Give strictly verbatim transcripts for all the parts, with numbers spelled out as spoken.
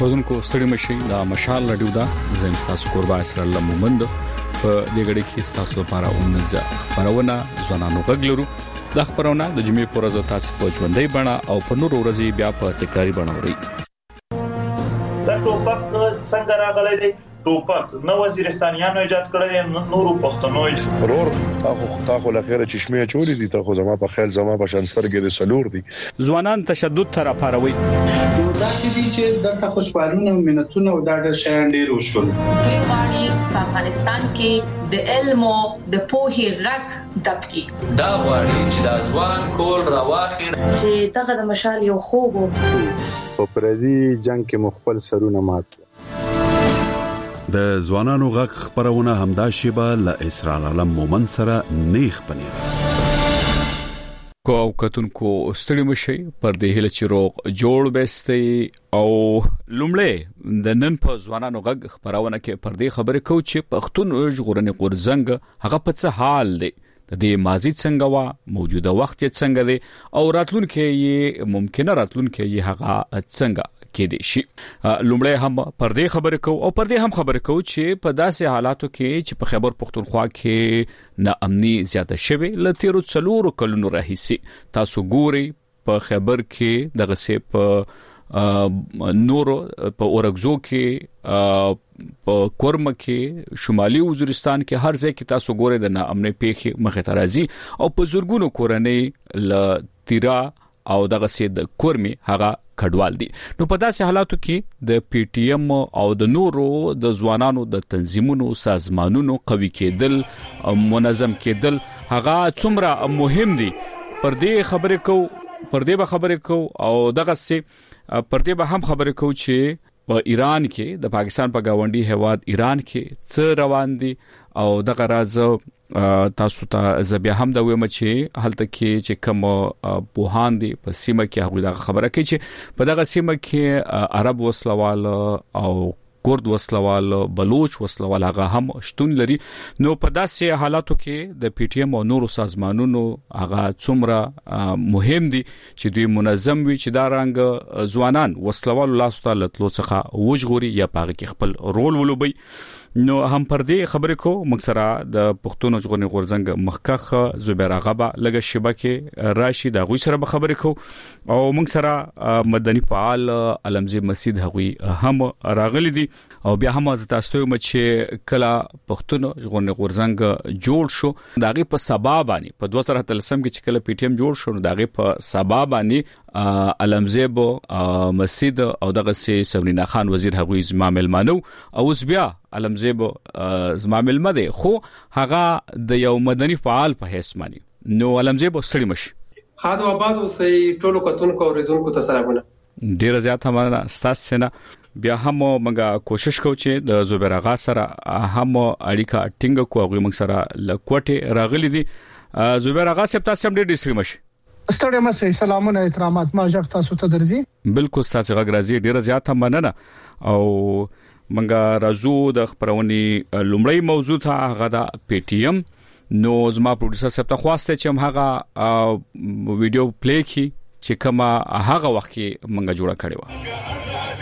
ودونکو ستړي مشي د مشال رادیو دا زم تاسو قربا اسر الله مومند په دې غړي کې تاسو لپاره اونځه خبرونه ځوانانو غږلرو د خبرونه د جمعې پر ورځ تاسو په ژوندۍ بڼه او په نور ورځې بیا په تکراری بڼه وري دا ټوپک څنګه راغلی دی ټوپک نو وزیرستانیانو ایجاد کړی نورو پښتنو ضرور تاسو تاسو لخيره چشمه چولې دي تاسو زما په خیال زما په شانسترګې د سلور دي ځوانان تشدد تر اپاروي دا چې دي چې د خوشحالونه مينتونه او دا د شان ډیر وشول دوی غواړي په افغانستان کې د علم او د پوهې غږ دبکي دا غواړي چې د ځوان کول راواخیر چې دغه د مشال یو خوب په پردي جنگ کې مخبل سرونه مات د ځوانانو غږ خبرونه همدا شیبه ل اسرائیل علم مومن سره نیخ پنیر کو کتونکو ستړي مشي پر دې هله چې روغ جوړ بستي او لومړی د نن په ځوانانو غږ خبرونه کې پر دې خبرې کو چې پښتون ژغورنې غورزنګ هغه په څه حال دی د دې ماضي څنګه وا موجوده وخت څنګه دی او راتلونکي یې ممکنه راتلونکي یې هغه څنګه کې دي شي لومړی هم پر دې خبرې کو او پر دې هم خبرې کو چې په داسې حالاتو کې چې په خیبر پختونخوا کې نا امني زیاته شوه لتیرو څلورو کلونو راهیسي تاسو ګوري په خیبر کې دغه سه په نورو په اورګزو کې په کورم کې شمالي وزیرستان کې هر ځای کې تاسو ګورئ د ناامنۍ پیښې مخه ترازی او په زورګونو کورنۍ ل تیرا او دغه سه د کورمي هغه کډوال دي نو په داسې حالاتو کې د پی ټی ایم او د نورو د ځوانانو د تنظیمونو سازمانونو قوي کېدل منظم کېدل هغه څومره مهم دي پر دې خبرې کو پر دې به خبرې کو او دغه سه پر دې به هم خبرې کو چې په ایران کې د پاکستان په گاونډي هواد ایران کې څه روان دي او دغه راز تاسو ته زبیا هم د ویمه چې هلته کې چې کوم بوهان دي په سیمه کې هغه د خبره کوي چې په دغه سیمه کې عرب وسلوال او کورد وسلوال بلوچ وسلوال هغه هم شتون لري نو په داسې حالاتو کې د پی ټی ایم او نورو سازمانونو هغه څومره مهم دي چې دوی منظم وي چې دا رنګ ځوانان وسلوال الله تعالی تلو څخه وژغوري یا پاغه کې خپل رول ولوبي نو هم پر دې خبرې کو مکسره د پښتون ژغورنې غورځنګ مخکخ زبیر غبا لګه شبکه راشي د غوي سره خبرې کو او مکسره مدني فعال علمزي مسجد هغوی هم راغلي دي او بیا هم از تاسو ته چې کلا پښتون ژغورنې غورځنګ جوړ شو داغه په سبب باندې په دوه سره تلسم کې چې کله پی ټی ایم جوړ شو داغه په سبب باندې علمزيبو مسجد او دغه سي سمرینا خان وزیر هغوی زما ملمانو او اوس بیا علمزيبو زما ملمده خو هغه د یو مدني فعال په حیث مانی نو علمزيبو سړی مش خاطر آباد اوسې ټولو کتونکو اوریدونکو ته سلامونه ډیر زیات همانا ستاسو نه بیا هم موږ کوشش کوو چې د زبیر غا سره هم اړیکه ټینګ کوو غوښ موږ سره لکوټه راغلي دي زبیر غا سپ تاسو هم ډیر ډیسټری مش ستړي مې سلامونه احترامات ما ژغ تاسو ته درځي بالکل تاسو غږ راځي ډیر زیات هم مننه او منګه رازو د خبرونی لومړی موضوع ته هغه د پی ټی ایم نو زما پروډوسر صاحب ته خواسته چې هم هغه ویډیو پلی کی چې کما هغه وخت کې منګه جوړه کړې و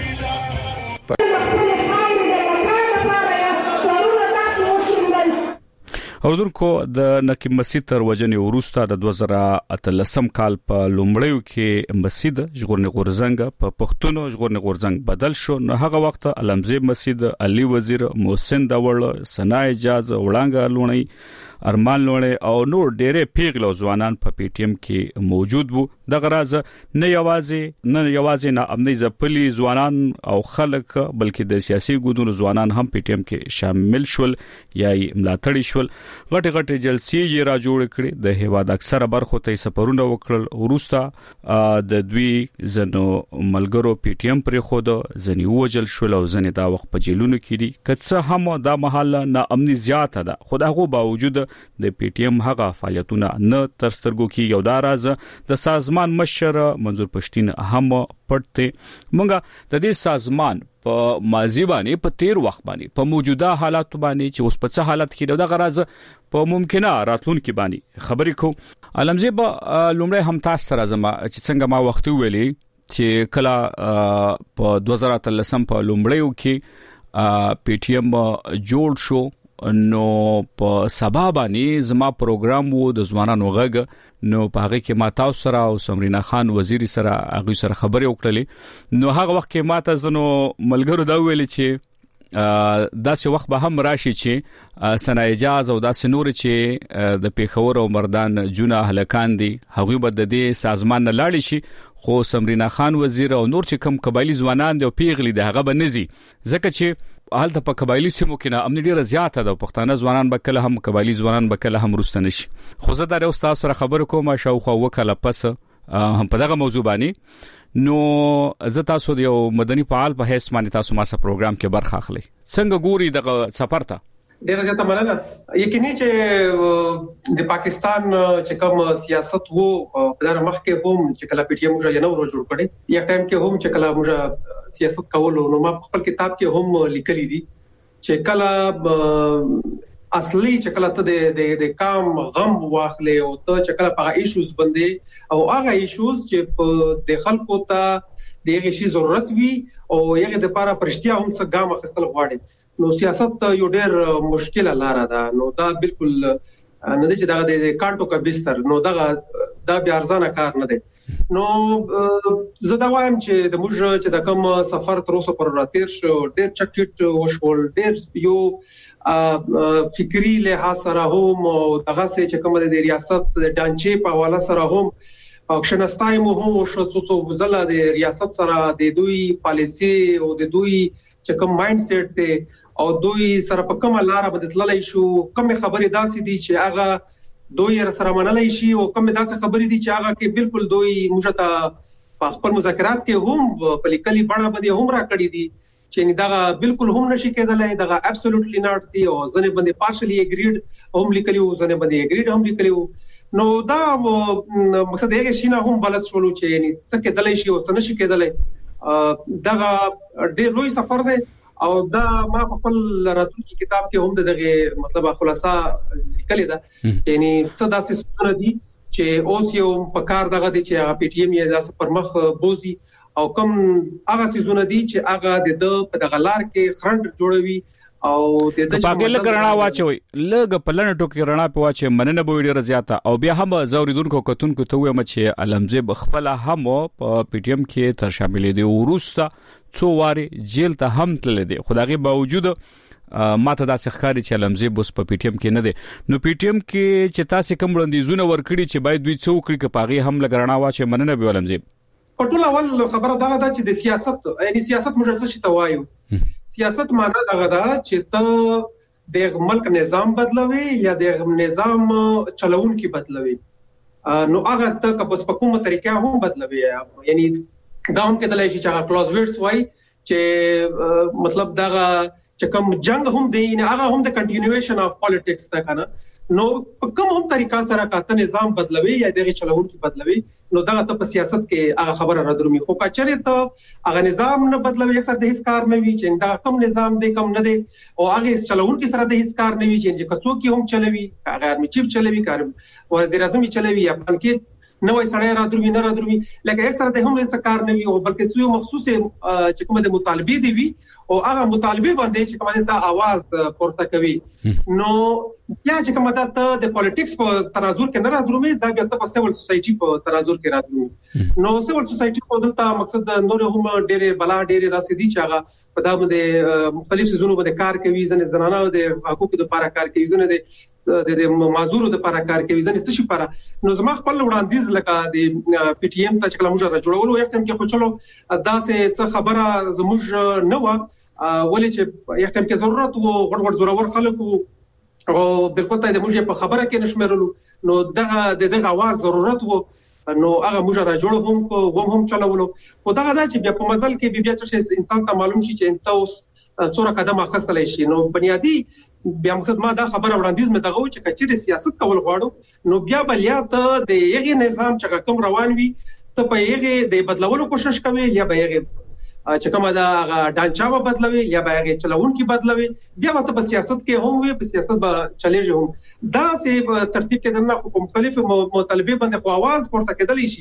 اردوکو د نقیب مسجد تر وجنې وروسته د دوه زره اتلسم کال په لومړیو کې مسجد ژغورنې غورځنګ په پښتون ژغورنې غورځنګ بدل شو نو هغه وخت علمزي مسجد علي وزیر محسن داوړ سنا اجازه وړانګ لونی ارمان لونی او نور ډېرې پیغلو ځوانان په پی ټی ایم کې موجود وو د غراز نه یوازې نه یوازې نه امني ځپلي ځوانان او خلک بلکې د سیاسي ګوندونو ځوانان هم پی ټی ایم کې شامل شول یا ملاتړي شول غټ غټ جلسې یې را جوړ کړې د هیواد اکثره برخو ته سفرونه وکړل ورسته د دوی زنو ملګرو پی ټی ایم پر خود زنی وجل شول او زنی دا وخت په جیلونو کې دي کڅه هم دا محله نه امني زیاته ده خدایغه باوجود د پی ټی ایم هغه فعالیتونه نه تر سترګو کې یو دا راز د سازمان مشر منظور پښتين هم پټته مونږه د دې سازمان په ماضی باندې په تیر وخت باندې په موجوده حالات باندې چې اوس په څه حالت کې د غراز په ممکنه راتلونکي باندې خبرې کو علمزي به لومړی هم تاسو سره زما چې څنګه ما وخت ویلي چې کله په دوه زره اتلس په لومړیو کې پی ټی ایم جوړ شو نو په سبب باندې زما پروګرام وو د ځوانانو غږ نو په هغه کې ما تاسو سره او سمرینا خان وزیر سره هغه سره خبرې وکړلې نو هغه وخت کې ما ته زنو ملګرو دا ویل چې داسې وخت به هم راشي چې سنا اجازه او داسې نور چې د پیښور او مردان جونه هلکان دي هغه به د دې سازمان نه لاړ شي خو سمرینا خان وزیر او نور چې کم قبایلی ځوانان دي او پیغلي دي هغه به نزي ځکه چې حالت په قبایلی سیمو کې نه امن ډیره زیاته ده پښتانه ځوانان به کله هم قبایلی ځوانان به کله هم روستنه شي خو زه دا یو تاسو سره خبر کوم شاوخوا وکاله پس هم په دغه موضوع باندې نو زه تاسو یو مدني فعال په هیڅ باندې تاسو ما سره پروګرام کې برخه اخلي څنګه ګوري دغه سفر ته ډیره زیاته مننه یقیني چې د پاکستان چې کوم سیاست وو په دغه مخ کې هم چې کله پی ټی ایم موږ یې نو جوړ کړی یا ټایم کې هم چې کله موږ سیاست کولو نو ما خپل کتاب کې هم لیکلي دي چې کله اصلي چې کله ته د د کام غم واخلې او ته چې کله په ایشوز باندې او هغه ایشوز چې په د خلکو ته دغه شی ضرورت وي او هغه د لپاره پرشتیا هم څه ګام اخیستل غواړي نو سیاست یو ډېر مشکله لار ده نو دا بالکل نه دي چې دا د کانټو کا بستر نو دا دا بیا ارزانه کار نه دی نو زه دا وایم چې د موږ چې د کوم سفر تر اوسه پر راتیر شو ډېر چټ وشول ډېر یو فکری له سره هم او دغه چې کوم د ریاست د ډانچې په حواله سره هم اکشنستای مو هم شو څو ځله د ریاست سره د دوی پالیسی او د دوی چې کوم مایند سیټ ته او دوی سره په کومه لار بدللای شو کوم خبرې داسې دي چې هغه دوی سره منلای شي او کوم داسې خبرې دي چې هغه کې بالکل دوی موږ ته په خپل مذاکرات کې هم په لیکلي بڼه باندې هم راکړي دي چې دا بالکل هم نشي کېدلای دا ابسولوټلی ناٹ دی او ځنه باندې پارشلی اګریډ هم لیکلي او ځنه باندې اګریډ هم لیکلي نو دا مقصد یې شي نه هم بلد شولو چې یعنی څه کېدلای شي او څه نشي کېدلای دا ډېر لوی سفر دی او دا ما په خپل راتلونکي کتاب کې هم دغه مطلب خلاصہ لیکل ده یعنی څه داسې څه دي چې اوس یو په کار دغه دي چې پی ټی ایم یې داسې پر مخ بوزي او کوم هغه څه دي چې هغه د په دغه لار کې خرند جوړوي او د دې په اګل کرنا واچوي لګ په لنډو کې رڼا په واچي مننه به ډیره زیاته او بیا هم زوریدونکو کتونکو ته وایم چې علمزه خپل هم په پی ټی ایم کې تر شامل دي ورسته څو واري جیل ته هم تل دي خدایي باوجود ماته داسې ښکاری چې علمزه بوس په پی ټی ایم کې نه دي نو پی ټی ایم کې چې تاسو کوم وړاندیزونه ورکړي چې باید دوی څو کړي کې پاغي هم لګرنا واچي مننه به علمزه په ټول اول خبره دا ده چې د سیاست یعنی سیاست موږ څه شي توایو سیاست معنی دا ده چې ته د ملک نظام بدلوي یا د نظام چلون کی بدلوي نو هغه ته کبس په کومه طریقه هم بدلوي یعنی دا هم کې د لای شي چې کلوز ورډز وای چې مطلب دا چې کوم جنگ هم دی نه هغه هم د کنټینیویشن اف پالیټکس دا کنه نو په کوم هم طریقه سره کاته نظام بدلوي یا دغه چلون کی بدلوي نو دا ته په سیاست کې هغه خبره را درومي خو کچره ته هغه نظام نه بدلوي اکثر د هیڅ کار نه وي چې دا کوم نظام دی کوم نه دی او هغه چلون کی سره د هیڅ کار نه وي چې کڅو کې هم چلوي هغه ارمی چیف چلوي کار وزیر اعظم چلوي یا پن کې نوې سړی را درومي نه را درومي لکه اکثر د هم هیڅ کار نه وي او بلکې څو مخصوصه چې کومه د مطالبه دی وي او هغه مطالبه باندې چې کومه د आवाज پورته کوي نو یا چې کومه د د پالیټکس په تناظر کې نه را درومي دا بیا د سیول سوسايټي په تناظر کې را درومي نو سیول سوسايټي په دلته مقصد نور هم ډېر بلا ډېر راسي دي چې هغه په دغه د مختلف سيزونو باندې کار کوي ځنه زنانه د حقوقو لپاره کار کوي ځنه د د معذورو لپاره کار کوي ځنه څه شي لپاره نو زما خپل وړاندیز لکه د پی ټی ایم ته چې کله موږ را جوړولو یو ټیم کې خو چلو دا څه خبره زموږ نه و ولې چې یو ټیم کې ضرورت وو غړ غړ زورور خلکو او بالکل ته د موږ په خبره کې نشمرلو نو دغه دغه आवाज ضرورت وو نو هغه موږ را جوړ هم کو هم چلولو خو دغه دا چې بیا په مزل کې بیا چې انسان ته معلوم شي چې تاسو څوره قدم اخیستلای شي نو بنیادی بیا مقصد ما دا خبره وړاندیز مې دغه چې کچېر سیاست کول غواړو نو بیا بل یا ته د یغه نظام چې کوم روان وي ته په یغه د بدلولو کوشش کوي یا به یغه چې کومه دا ډانچاو بدلوي یا به هغه چلون کی بدلوي بیا ته په سیاست کې هم وي په سیاست به چلېږي هم دا سه ترتیب کې دنه خو مختلف مطالبه باندې خو आवाज پورته کېدلی شي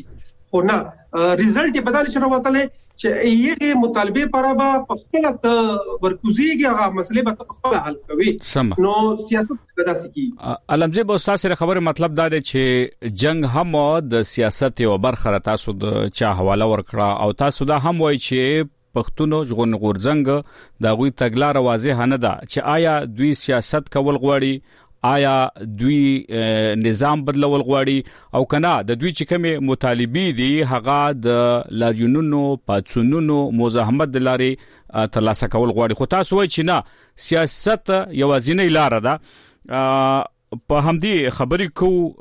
خو نه ریزلټ بدل شروع وتله چې یې مطالبه پرابا په خپل ته ورکوزيږي هغه مسلې به په خپل حل کوي نو سیاست پیدا سکی. علمزی به استاد سره خبره مطلب دا دی چې جنگ هم د سیاست یو برخه تاسو د چا حواله ورکړه او تاسو دا هم وایي چې پښتونو ژغورن غورځنګ دا غوي تګلار واضح نه ده چې آیا دوی سیاست کول غواړي آیا دوی نظام بدلول غواړي او کنه د دوی چې کومه مطالبه دي هغه د لاریونونو پاتسونونو مزاحمت د لاري ترلاسه کول غواړي خو تاسو وایي چې نه سیاست یوازینی لار ده. په همدي خبرې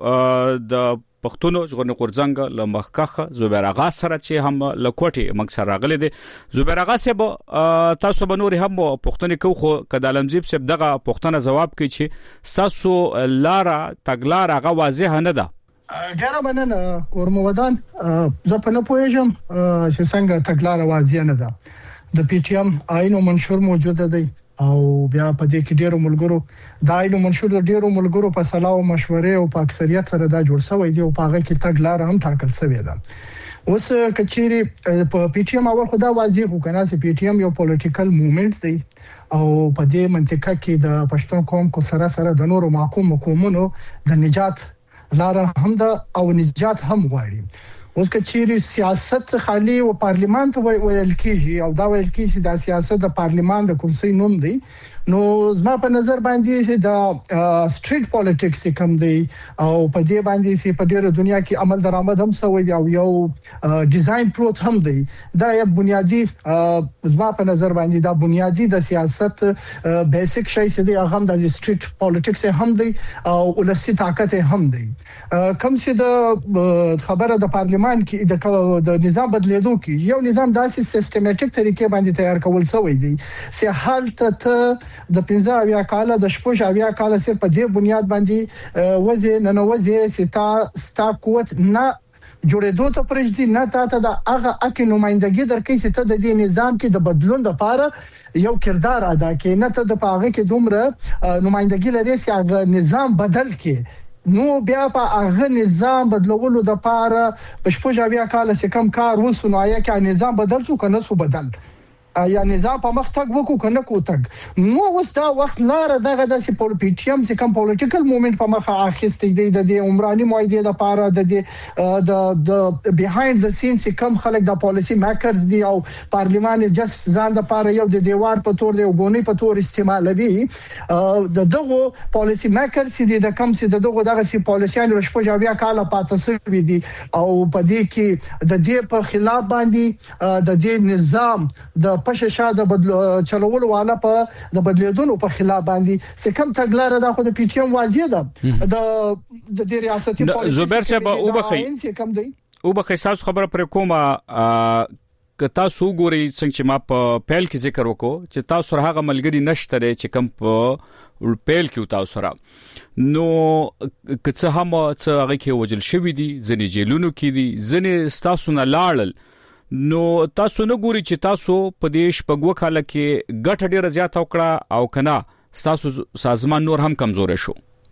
کو د پښتونو ژغورن غورځنګ له مخکخه زبیر اغا سره چې هم لکوټي مکسر راغلي دي. زبیر اغا سه تاسو به نور هم پښتنې کو خو کله علمزی سه دغه پښتنه جواب کوي چې تاسو لاره تګلار هغه واضح نه ده. ګره مننه ورمودان زه په نه پوهیږم چې څنګه تګلار واضح نه ده. د پی ټی ایم آئین منشور موجود دی او بیا په دې کې ډیرو ملګرو دا آئین منشور د ډیرو ملګرو په صلاح او مشورې او په اکثریت سره دا جوړ شوی دی او په هغه کې تګلار هم ټاکل شوی ده. اوس کچيري په پی ټی ایم اول خدا واضح کو کنه چې پی ټی ایم یو پولیټیکل موومېنټ دی او په دې منطقه کې د پښتون قوم کو سره سره د نورو محکوم قومونو د نجات لار هم ده او نجات هم غواړي. اوس کچيري سیاست خالی او پارلیمان ته ویل کیږي او دا ویل کیږي د سیاست د پارلیمان د کرسي نوم دی نو زما په نظر باندې د سټریټ پالیټکس کوم دی او په دې باندې چې په ډیره دنیا کې عمل درآمد هم سوی دی او یو ډیزاین پروت هم دی دا یو بنیادی زما په نظر باندې دا بنیادی د سیاست بیسیک شی چې دی هغه د سټریټ پالیټکس هم دی او ولسی طاقت هم دی. کوم چې د خبره د پارلیمان کې د نظام بدلیدو کې یو نظام داسې سیستماتیک طریقې باندې تیار کول شوی دی چې حالت ته د پنځه اویا کال د شپږ اویا کال سره په دې بنیاد باندې وځي نه نو وځي ستا ستا قوت نه جوړېدو ته پرېږدي نه تاسو د هغه اکی نمائندګي درکې چې ته د دې نظام کې د بدلون لپاره یو کردار ادا کوي نه ته د پاغه کې دومره نمائندګي لري چې هغه نظام بدل کړي نو بیا په هغه نظام بدلولو د لپاره په شپږ اویا کال سره کم کار وسونه یا کې نظام بدل شو کنه سو بدل یا نظام په مخ تک وکړو کنه کو تک نو اوس دا وخت لار دغه د پولیټیکم چې کوم پولیټیکل موومېنټ په مخه اخیستې دی د عمراني معاهده لپاره د د د بیهایند د سینز کوم خلک د پالیسی میکرز دی او پارلیمان جست ځان د لپاره یو د دیوار په تور دی او غونی په تور استعمالوي د دغه پالیسی میکرز دی د کم سي دغه دغه سي پالیسیان رشپو بیا کاله پاتې سوي دي او په دې کې د دې په خلاف باندې د دې نظام د پښه شاده بدل چلول والا په د بدلیدونو په خلاف باندې څه کم تګلار ده خو د پی ټی ایم واضح ده د د دې ریاستي پالیسي زبیر صاحب او بخي او بخي تاسو خبره پر کومه که تاسو ګوري څنګه چې ما په پیل کې ذکر وکړو چې تاسو هغه ملګری نشته چې کم په پیل کې تاسو سره نو که څه هم څه هغه کې وجل شوی دي ځنې جیلونو کې دي ځنې تاسو نه لاړل نو تاسو نه ګوري چې تاسو په دې شپږو کال کې ګټه ډیره زیاته وکړه او کنه تاسو سازمان نور هم کمزور شو.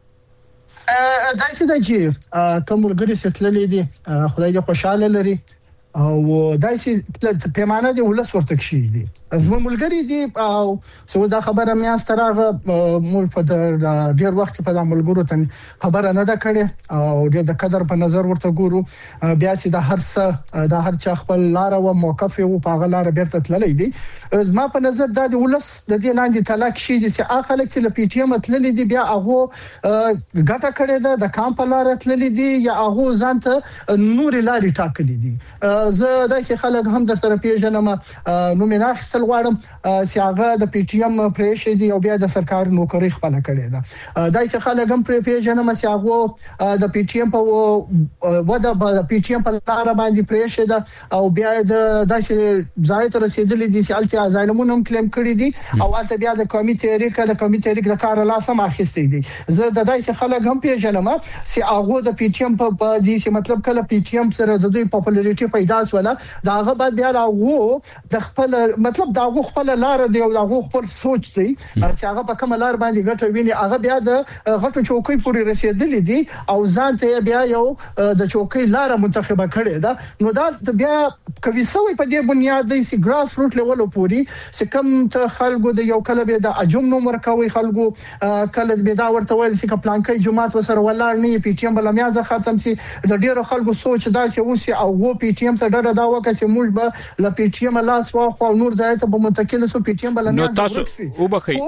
دا څه دی چې کوم ګری ستللې دي خدای دې خوشاله لري او دا چې پیمانه دی ولس ورته شي دي زموږ ملګری دي او څو دا خبره مې استراغه مو په ډیر وخت په د ملګرو ته خبره نه ده کړې او ډیر د قدر په نظر ورته ګورو بیا چې د هر څه د هر چا خپل لار او موقف او په غلار بیرته تللې دي زما په نظر دا د ولس د دې لاندې طلاق شي چې اخلک چې ل پی ټی ایم تللې دي بیا هغه ګټه کړې ده د کام په لار تللې دي یا هغه ځانته نور لاري ټاکلې دي زه داسې خلک هم د سره پیژنم نو مې نه خپل غواړم چې هغه د پی ټی ایم پرېښې دي او بیا د سرکار نوکری خپل کړي ده داسې خلک هم پیژنم چې هغه د پی ټی ایم په ودا د پی ټی ایم په لار باندې پرېښې ده او بیا د داسې ځای ته رسیدلې دي چې الته ازایلمون هم کلیم کړی دي او الته بیا د کمی تحریک د کمی تحریک د کار لاس هم اخیستې دي زه د داسې خلک هم پیژنم چې هغه د پی ټی ایم په دې چې مطلب کله پی ټی ایم سره د دوی پاپولاریټي پیدا احساس ولا دا هغه بعد بیا راغو د خپل مطلب دا هغه خپل لار دی او دا هغه خپل سوچ دی چې هغه په کوم لار باندې ګټه ویني هغه بیا د غټو چوکۍ پورې رسیدلی دي او ځان ته بیا یو د چوکۍ لار منتخبه کړي دا نو دا بیا کوي سوي په دې بنیاد دی چې ګراس روټ لیول پوري چې کوم ته خلکو د یو کله به د اجم نو مرکوي خلکو کله به دا ورته ویل چې پلانکې جماعت وسره ولاړ نه پی ټی ایم بل میازه ختم سي د ډیرو خلکو سوچ دا چې اوس او وو پی ټی ایم سره دا وکړي چې موږ به ل پی ټی ایم لاس واخو نور ځای ته به منتقل سو پی ټی ایم بل میازه نو تاسو او بخي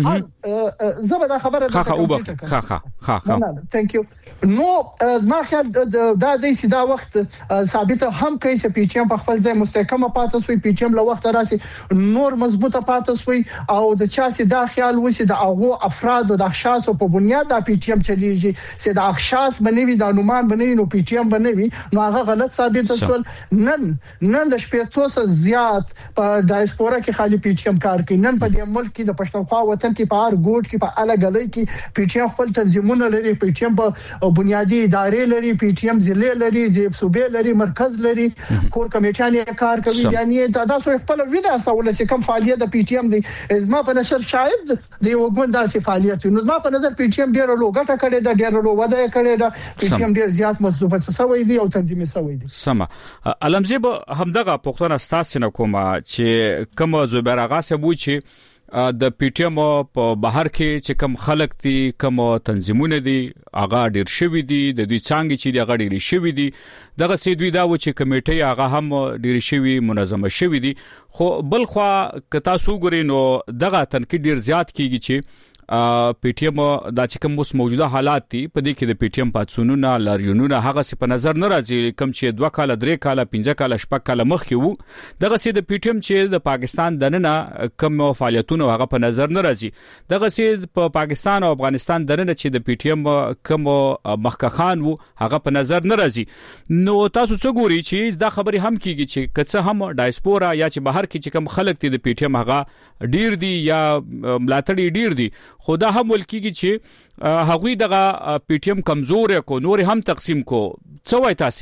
زبر دا خبره خا خا او بخي خا خا خا خا ثانک یو نو ما خیال دا د سې دا وخت ثابت هم کوي چې پی ټی ایم په خپل ځای مستحکمه پاتې سوی پی ټی ایم له وخت راسي نور مضبوطه پاتې سوی او د چا سي دا خیال وسی د هغه افراد او د اشخاص په بنیاد د پی ټی ایم چلیږي چې د اشخاص بنوي د انومان بنوي نو پی ټی ایم بنوي نو هغه غلط ثابت شول نن نن د شپږ سوه زیات په ډایسپورا کې خالي پی ټی ایم کار کوي نن په دې ملک کې د پښتونخوا وطن کې په هر ګوټ کې په اله غلې کې پی ټی ایم خپل تنظیمونه لري پی ټی ایم په بنیادی ادارې لري پی ټی ایم ضلع لري زیب صوبې لري مرکز لري کور کمیټیان کار کوي یعنی دا تاسو خپل ویډیو سوال چې کوم فعالیت د پی ټی ایم دی زما په نظر شاید د یو ګوند داسې فعالیت نو زما په نظر پی ټی ایم ډیر لوګه کړي دا ډیر لو وده کړي دا پی ټی ایم ډیر زیات مصلوبه سوي دي او تنظیمي سوي دي سم علمزیب همدغه پښتون استاد نه کومه چې کوم زبر هغه سبو چې د پی ټی ایم په بهر کې چې کوم خلک دي کوم تنظیمونه دي هغه ډیر شوي دي د دوی څنګه چې هغه ډیر شوي دي دغه سي دوی دا و چې کمیټه هغه هم ډیر شوي منظمه شوي دي خو بل خو ک تاسو ګورئ نو دغه تنقید ډیر زیات کیږي چې پی ټی ایم د چې کوم اوس موجوده حالات دي په دې کې د پی ټی ایم پاتسونونه لاریونونه هغه څه په نظر نه راځي کوم چې دوه کال درې کال پنځه کال شپږ کال مخکې وو دغه سي د پی ټی ایم چې د پاکستان دننه کوم فعالیتونه هغه په نظر نه راځي دغه سي په پاکستان او افغانستان دننه چې د پی ټی ایم کوم مخکخان وو هغه په نظر نه راځي نو تاسو څه ګوري چې دا خبري هم کیږي چې کڅه هم ډایسپورا یا چې بهر کې چې کوم خلک دي د پی ټی ایم هغه ډیر دي یا ملاتړي ډیر دي خدا هم ولکیږي چې هغوی دغه پی ټی ایم کمزور کو نور هم تقسیم کو څه وای تاسو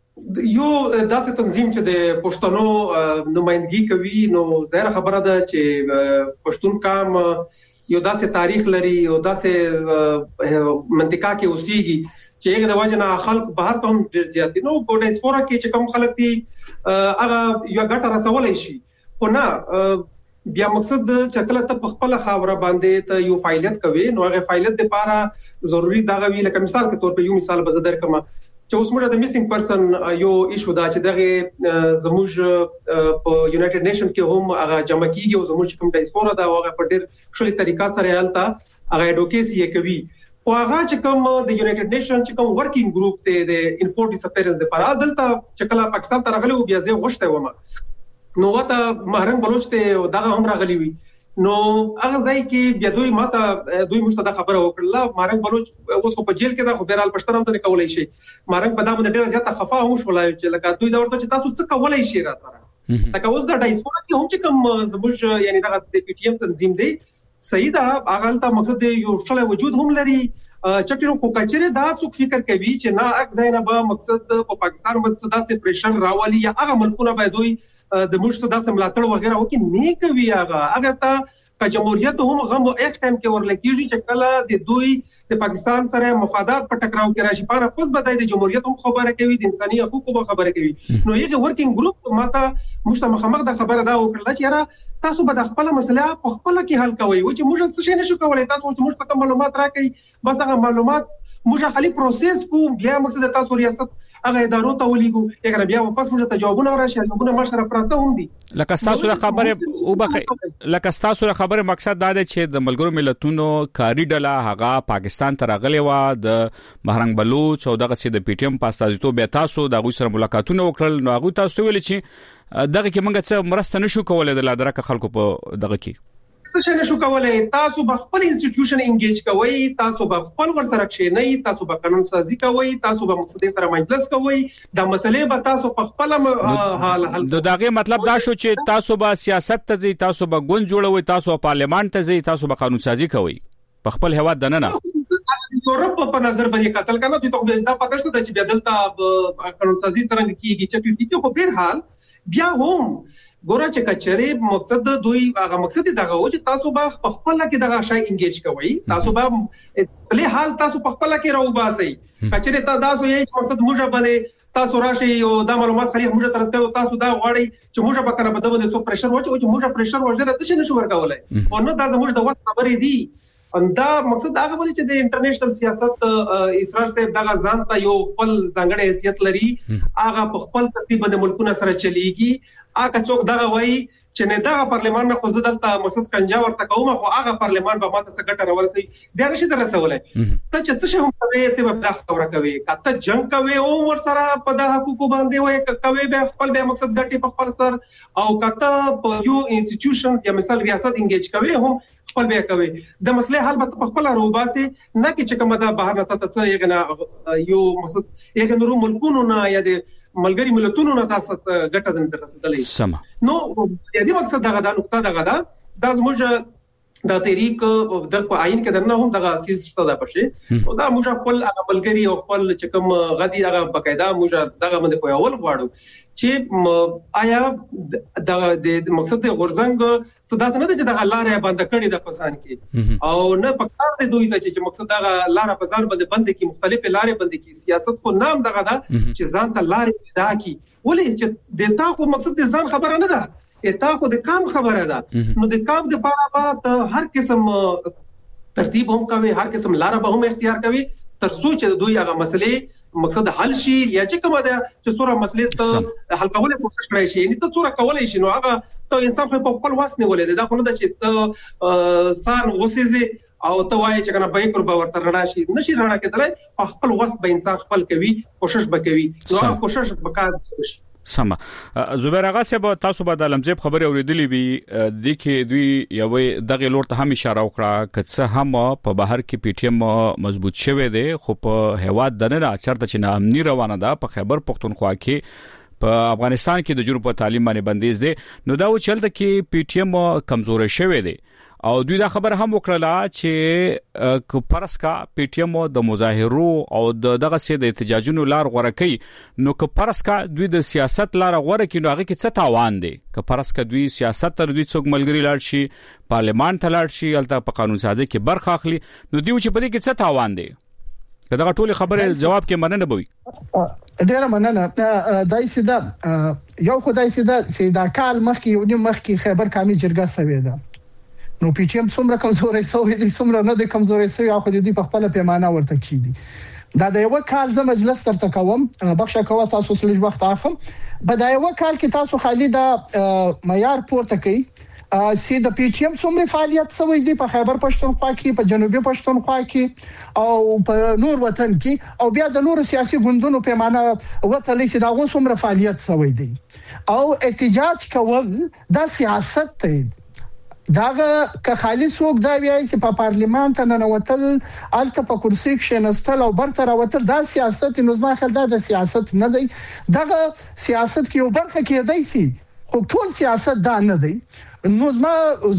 یو داسې تنظیم چې د پښتنو نمائندګي کوي نو ظاهر خبره ده چې پښتون قام یو داسې تاریخ لري یو داسې منطقه کې اوسېږي چې هغه د واجنه خلک بهر ته هم ډیر زیات نو په ډایسپورا کې چې کوم خلک دي هغه یو ګټه رسولای شي خو نه بیا مقصد چې کله ته په خپل خاوره باندې ته یو فعالیت کوي نو هغه فعالیت لپاره ضروری دا غوي لکه مثال کې تور په یو مثال به زدر کما چې اوس موږ د میسینګ پرسن یو ایشو دا چې دغه زموږ په یونایټډ نیشن کې هم هغه جمع کیږي او زموږ کوم ډایسپورا دا هغه په ډیر شولي طریقه سره حالت هغه اډوکیسي کوي او هغه چې کوم د یونایټډ نیشن چې کوم ورکینګ ګروپ ته د انفو ډیسپیرنس لپاره دلته چې کله پاکستان ته راغلی بیا زه غوښته ومه نو وته مهرنګ بلوچ ته دغه هم راغلی وي نو هغه ځای کې بیا دوی ماته دوی مشته خبره وکړه مهرنګ بلوچ اوس په جیل کې دا خو بیرال پښتنه هم نه کولای شي مهرنګ په دامه ډیره زیاته خفا هم شولای چې لکه دوی دا ورته چې تاسو څه کولای شئ راته لکه اوس د ډایسپورا کې هم چې کوم زموږ یعنی دغه د پی ټی ایم تنظیم دی صحیح ده هغه ته مقصد یو شله وجود هم لري چټینو کو کچره دا څوک فکر کوي چې نه اګ ځای نه به مقصد په پاکستان باندې صدا پریشر راولي یا هغه ملکونه به دوی د موږ صدا سملاتړ وغیرہ وکي نه کوي هغه هغه ته که جمهوریت هم غو ایک ټایم کې ورلکېږي چې کله د دوی د پاکستان سره مفادات په ټکراو کې راشي په پس بدای د جمهوریت هم خبره کوي د انساني حقوقو په خبره کوي نو یو ورکینګ ګروپ ماته مشتمه مخمخ د خبره دا وکړه چې یاره تاسو به د خپل مسله په خپل کې حل کوئ او چې موږ څه نشو کولای تاسو چې موږ ته معلومات راکړئ بس هغه معلومات موږ خالي پروسس کوم بیا مقصد تاسو ریاست هغه ادارو ته ولېګو یګره بیا واپس موږ ته جوابونه راشي جوابونه ما سره پراته هم دي لکه تاسو خبره او بخ لکه تاسو خبره مقصد دا دی چې د ملګرو ملتونو کاری ډله هغه پاکستان ته راغلی و د مهرنګ بلوچ او دغه سي د پی ټی ایم پاستازیتو به تاسو د غوي سره ملاقاتونه وکړل نو هغه تاسو ویل چې دغه کې موږ څه مرسته نشو کولای د لادرکه خلکو په دغه کې څه نشو کولای تاسو به خپل انسټیټیوشن انګیج کوئ تاسو به خپل ورسره کښینئ تاسو به قانون سازي کوئ تاسو به مقصد سره مجلس کوئ د مسلې به تاسو په خپل حال حل د دغه مطلب دا شو چې تاسو به سیاست ته ځئ تاسو به ګوند جوړوي تاسو پارلیمان ته ځئ تاسو به قانون سازي کوئ په خپل هواد دننه یورپ په نظر باندې قتل کنه دوی ته به دا پاتې شته چې بیا دلته قانون سازي څنګه کیږي چې په خو بهر حال بیا هم ګوره چې کچره مقصد دوی هغه مقصد دغه و چې تاسو به په خپل کې دغه شای انګیج کوئ تاسو به په حال تاسو په خپل کې راو باسي کچره تاسو یې مقصد موږ باندې تاسو راشي او دا معلومات خري موږ ترسته تاسو دا غواړي چې موږ به کنه په دغه څو پريشر وچو چې موږ پريشر ورځره د څه نشو ورکولای او نو دا زموږ د وخت خبرې دي اندا مقصد دا غوړي چې د انټرنیشنل سیاست اسرار صاحب دغه ځان ته یو خپل ځانګړی حیثیت لري هغه په خپل ترتیب باندې ملکونه سره چلیږي هغه څوک دغه وایي چې نه دا پارلمان نه خو دلته مقصد کنجا ورته کوم خو هغه پارلمان به ماته څه ګټه راورسي دا نشي درسولای ته چې څه هم کوي ته به دا خبره کوي کته جنگ کوي او ور سره په د حقوقو باندې وای کوي به خپل به مقصد ګټي په خپل سر او کته په یو انسټیټیوشن یا مثال ریاست انګیج کوي هم خپل به کوي د مسلې حل به خپل روباسي نه کې چې کومه دا بهر نه تاسو یې غنا یو مقصد یې غنورو ملکونو نه یا د ملګری ملتونو نه تاسو ګټه زنه درسدلې سم نو د دې مقصد دغه د نقطه دغه دا د زموږ د تحریک د په عین کې درنه هم دغه سیس شته دا پښه او دا موږ خپل ملګری او خپل چې کوم غدي هغه بقاعده موږ دغه باندې په اول غواړو چې آیا د مقصد د غورزنګ صدا څنګه چې دغه لارې باندې کړي د پسان کې او نه په کار دی دوی ته چې مقصد دغه لارې په ځان باندې بند کې مختلف لارې باندې کې سیاست خو نام دغه دا چې ځان ته لارې پیدا کی ولې چې د تا خو مقصد د ځان خبره نه ده اته خو د کام خبره ده نو د کام د پاره به هر قسم ترتیب هم کوي هر قسم لار به هم اختیار کوي تر څو چې دوی هغه مسلې مقصد حل شي یا چې کومه ده چې څوره مسلې ته حل کولای کوشش کړی شي یعنی ته څوره کولای شي نو هغه ته انسان په خپل واس نه ولې دا خو نه ده چې ته سار غوسېږي او ته وایي چې کنه به کور به ورته رڼا شي نشي رڼا کېدلای په خپل واس به انسان خپل کوي کوشش به کوي نو هغه کوشش وکړي شي سم زبیر آغا صاحب تاسو به د لمزيب خبري اوریدلې وي د کې دوی یو دغه لور ته هم اشاره وکړه کڅه هم په بهر کې پی ټی ایم مضبوط شوه دی خو په هواد دنه اثر ته چې نامني روانه ده په خیبر پختونخوا کې په افغانستان کې د جنوب په تعلیم باندې بندیز دی نو دا و چلته کې پی ټی ایم کمزور شوه دی او دوی دا خبر هم وکړه چې پرسکا پی ټی ایم د مظاهرو او دغه سي د احتجاجونو لار غوړه کوي نو که پرسکا دوی د سیاست لار غوړه کوي نو هغه کې څه تاوان دی که پرسکا دوی سیاست تر دوی څوک ملګری لاړ شي پارلمان ته لاړ شي الته په قانون سازي کې برخه اخلي نو دوی چې په دې کې څه تاوان دی کله ټول خبره جواب کې مننه بوي ډیره مننه دای سیدا یو خدای سیدا سیدا کال مخکې یو نیم مخکې خیبر کامي جرګه سوي ده نو پی ټی ایم څومره کمزورې سوې دي څومره نه د کمزورې سوې خو دې په خپل پیمانه ورته کیدي دا د یو کال زم مجلس ترته کوم بخښه کوه تاسو سلج وخت اخم په دا یو کال کې تاسو خالي دا معیار پورته کوي سي د پی ټی ایم څومره فعالیت سوې دي په خیبر پښتونخوا کې په جنوبي پښتونخوا کې او په نور وطن کې او بیا د نور سیاسي ګوندونو پیمانه وته لسي دا څومره فعالیت سوې دي او احتجاج کول دا سیاست ته داغه که خالص وګ دا وایي چې په پارلیمان ته ننوتل الته په کرسي کې نستل او برته راوتل دا سیاست نو ځما خل دا د سیاست نه دی دغه سیاست کې یو برخه کې دی سي خو ټول سیاست دا نه دی نو زما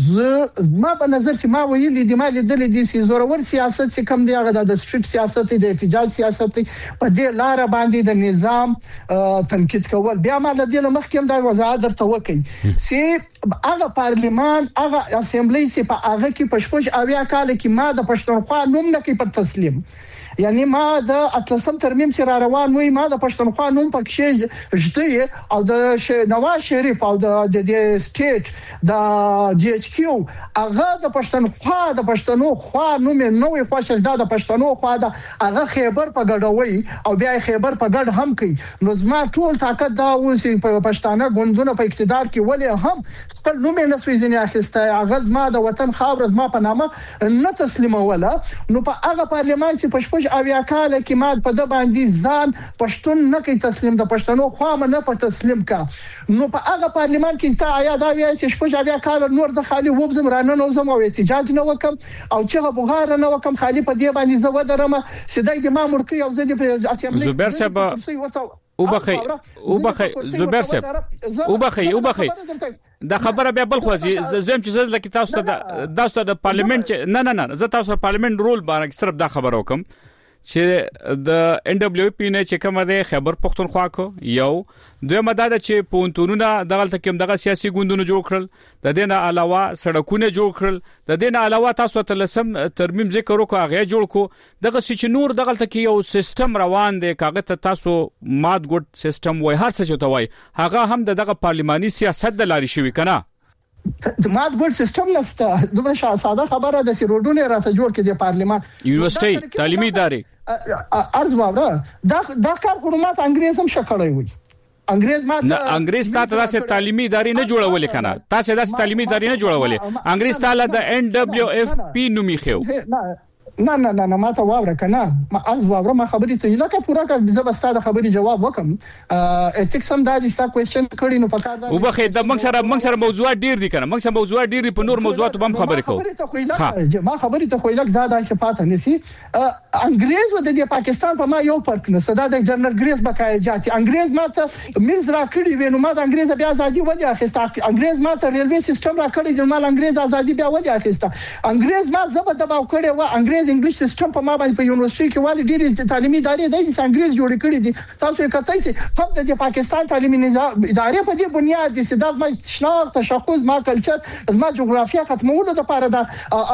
ما په نظر چې ما ویلي د مال د دې سي زورور سیاست چې کم دی هغه د سټریټ سیاست د احتجاج سیاست په دې لار باندې د نظام تنقید کول بیا ما د دې مخکې د وزارت درته وکي چې هغه پارلیمان هغه اسمبلی چې په هغه کې پښپوش اویا کال کې ما د پښتونخوا نوم نه کې پر تسلیم یعنی ما د اتلسم ترمیم چې را روان وي ما د پښتونخوا نوم پکې جدي او د نواز شریف او د د سټیټ د جی ایچ کیو هغه د پښتونخوا د پښتنو خوا نوم نوې خوښ زده د پښتنو خوا د هغه خیبر په ګډوي او بیا خیبر په ګډ هم کوي نو زما ټول طاقت دا اوسې په پښتانه ګوندونه په اقتدار کې ولې هم خپل نوم نه سوي ځنی اخیسته هغه زما د وطن خاور زما په نامه نه تسلیموله نو په هغه پارلیمان چې پښپوش اویا کال کې ما په د باندې ځان پښتون نه کوي تسلیم د پښتنو خو نه په تسلیم کا نو په هغه پارلیمان کې تا آیا دا وایي چې شپږ اویا کال نور د خالي وبزم رانه نو زم او احتجاج نه وکم او چې بغار نه وکم خالي په دې باندې زو درمه سیدای د ما مرکي او زه د اسمبلی زبیر صاحب وبخي وبخي زبیر صاحب وبخي وبخي دا خبره بیا بل خوځي زم چې زړه کې تاسو ته تاسو ته د پارلیمنت نه نه نه زه تاسو پارلیمنت رول باندې صرف دا خبر وکم چې د ان دبليو پی نه چې کومه ده خبر پښتونخوا کو یو دوی مدد چې پونتونونه دغه تکم دغه سیاسي ګوندونو جوړ کړل د دې نه علاوه سړکونه جوړ کړل د دې نه علاوه تاسو ته لسم ترمیم ذکر وکړو هغه جوړ کو دغه چې نور دغه تک یو سیستم روان دی کاغه ته تاسو ماد ګډ سیستم وای هر څه چوته وای هغه هم دغه پارلماني سیاست د لاري شوی کنه ماد ګډ سیستم نسته دومره ساده خبره د سیروډونه راته جوړ کړي د پارلمان یونیورسيټي تعلیمي ادارې ارز واوره دا دا کار حکومت انګريز هم شکړی وي انګريز ما نه انګريز تاسو داسې تعلیمي ادارې نه جوړولې کنه تاسو داسې تعلیمي ادارې نه جوړولې انګريز تعالی د ان دبليو اف پی نومي خو نه نه نه ما ته واوره کنه ما ارز واوره ما خبرې ته لکه پورا کا زبستا د خبرې جواب وکم اټیکس هم دا د ستا کوېسچن کړي نو پکار دا وبخې د موږ سره موږ سره موضوعات ډیر دي کنه موږ سره موضوعات ډیر دي په نور موضوعات هم خبرې کوو ما خبرې ته خو لک زیاده صفات نسی انګريز و د پاکستان په ما یو فرق نه صدا د جنرال ګریس بکای جاتي انګريز ما ته میرز را کړی وینو ما د انګريز بیا ازادي ولې اخیسته انګريز ما ته ریلوي سیستم را کړی د مال انګريز ازادي بیا ولې اخیسته انګريز ما زبر دباو کړی و انګريز انګلیش سیستم په ما باندې په یونیورسيټي کې والي ډېری تعلیمي ادارې د انګلیش جوړ کړي دي تاسو یې کتای شئ هم د پاکستان تعلیمي نظام ادارې په دې بنیاد دي چې ما شناخت تشخص ما کلچر ما جغرافیا ختمولو د پاره د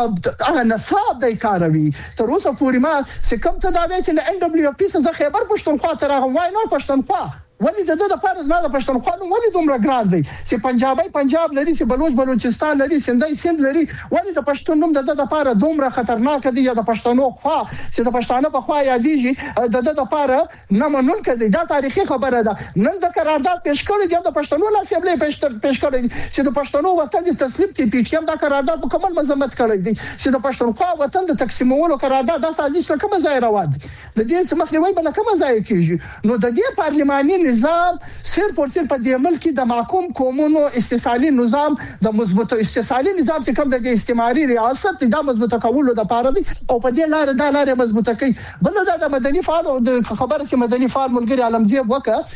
هغه نصاب د کاروي تر اوسه پورې ما سکم ته دا وایي چې ان دبليو پی څخه خبر پښتونخوا ته راغوم وای نه پښتونخوا ولی د دې لپاره زما د پښتونخوا نوم ولی دومره ګران دی چې پنجابي پنجاب لري چې بلوچ بلوچستان لري سندای سند لري ولی د پښتون نوم د دې لپاره دومره خطرناک دی یا د پښتنو خوا چې د پښتانه په خوا یادېږي د دې لپاره نه منون کړي دا تاریخي خبره ده نن د قرارداد پیش کړی دی د پښتنو لا سیملې پیش پیش کړی چې د پښتنو وطن د تسلیم کې پی ټی ایم دا قرارداد په کومل مذمت کړی دی چې د پښتونخوا وطن د تقسیمولو قرارداد د سازش کومه ځای روان دی د دې سمخنیوي بل کومه ځای کیږي نو د دې پارلماني نظام صرف او صرف په دې ملک کې د محکوم قومونو استثالي نظام د مثبت استثالي نظام چې کوم د استعماري ریاست د مثبت کولو د پاره دی او په دې لار د لارې مضبوط کوي بل د مدني فعال او د خبره چې مدني فعال ملګری عالمزی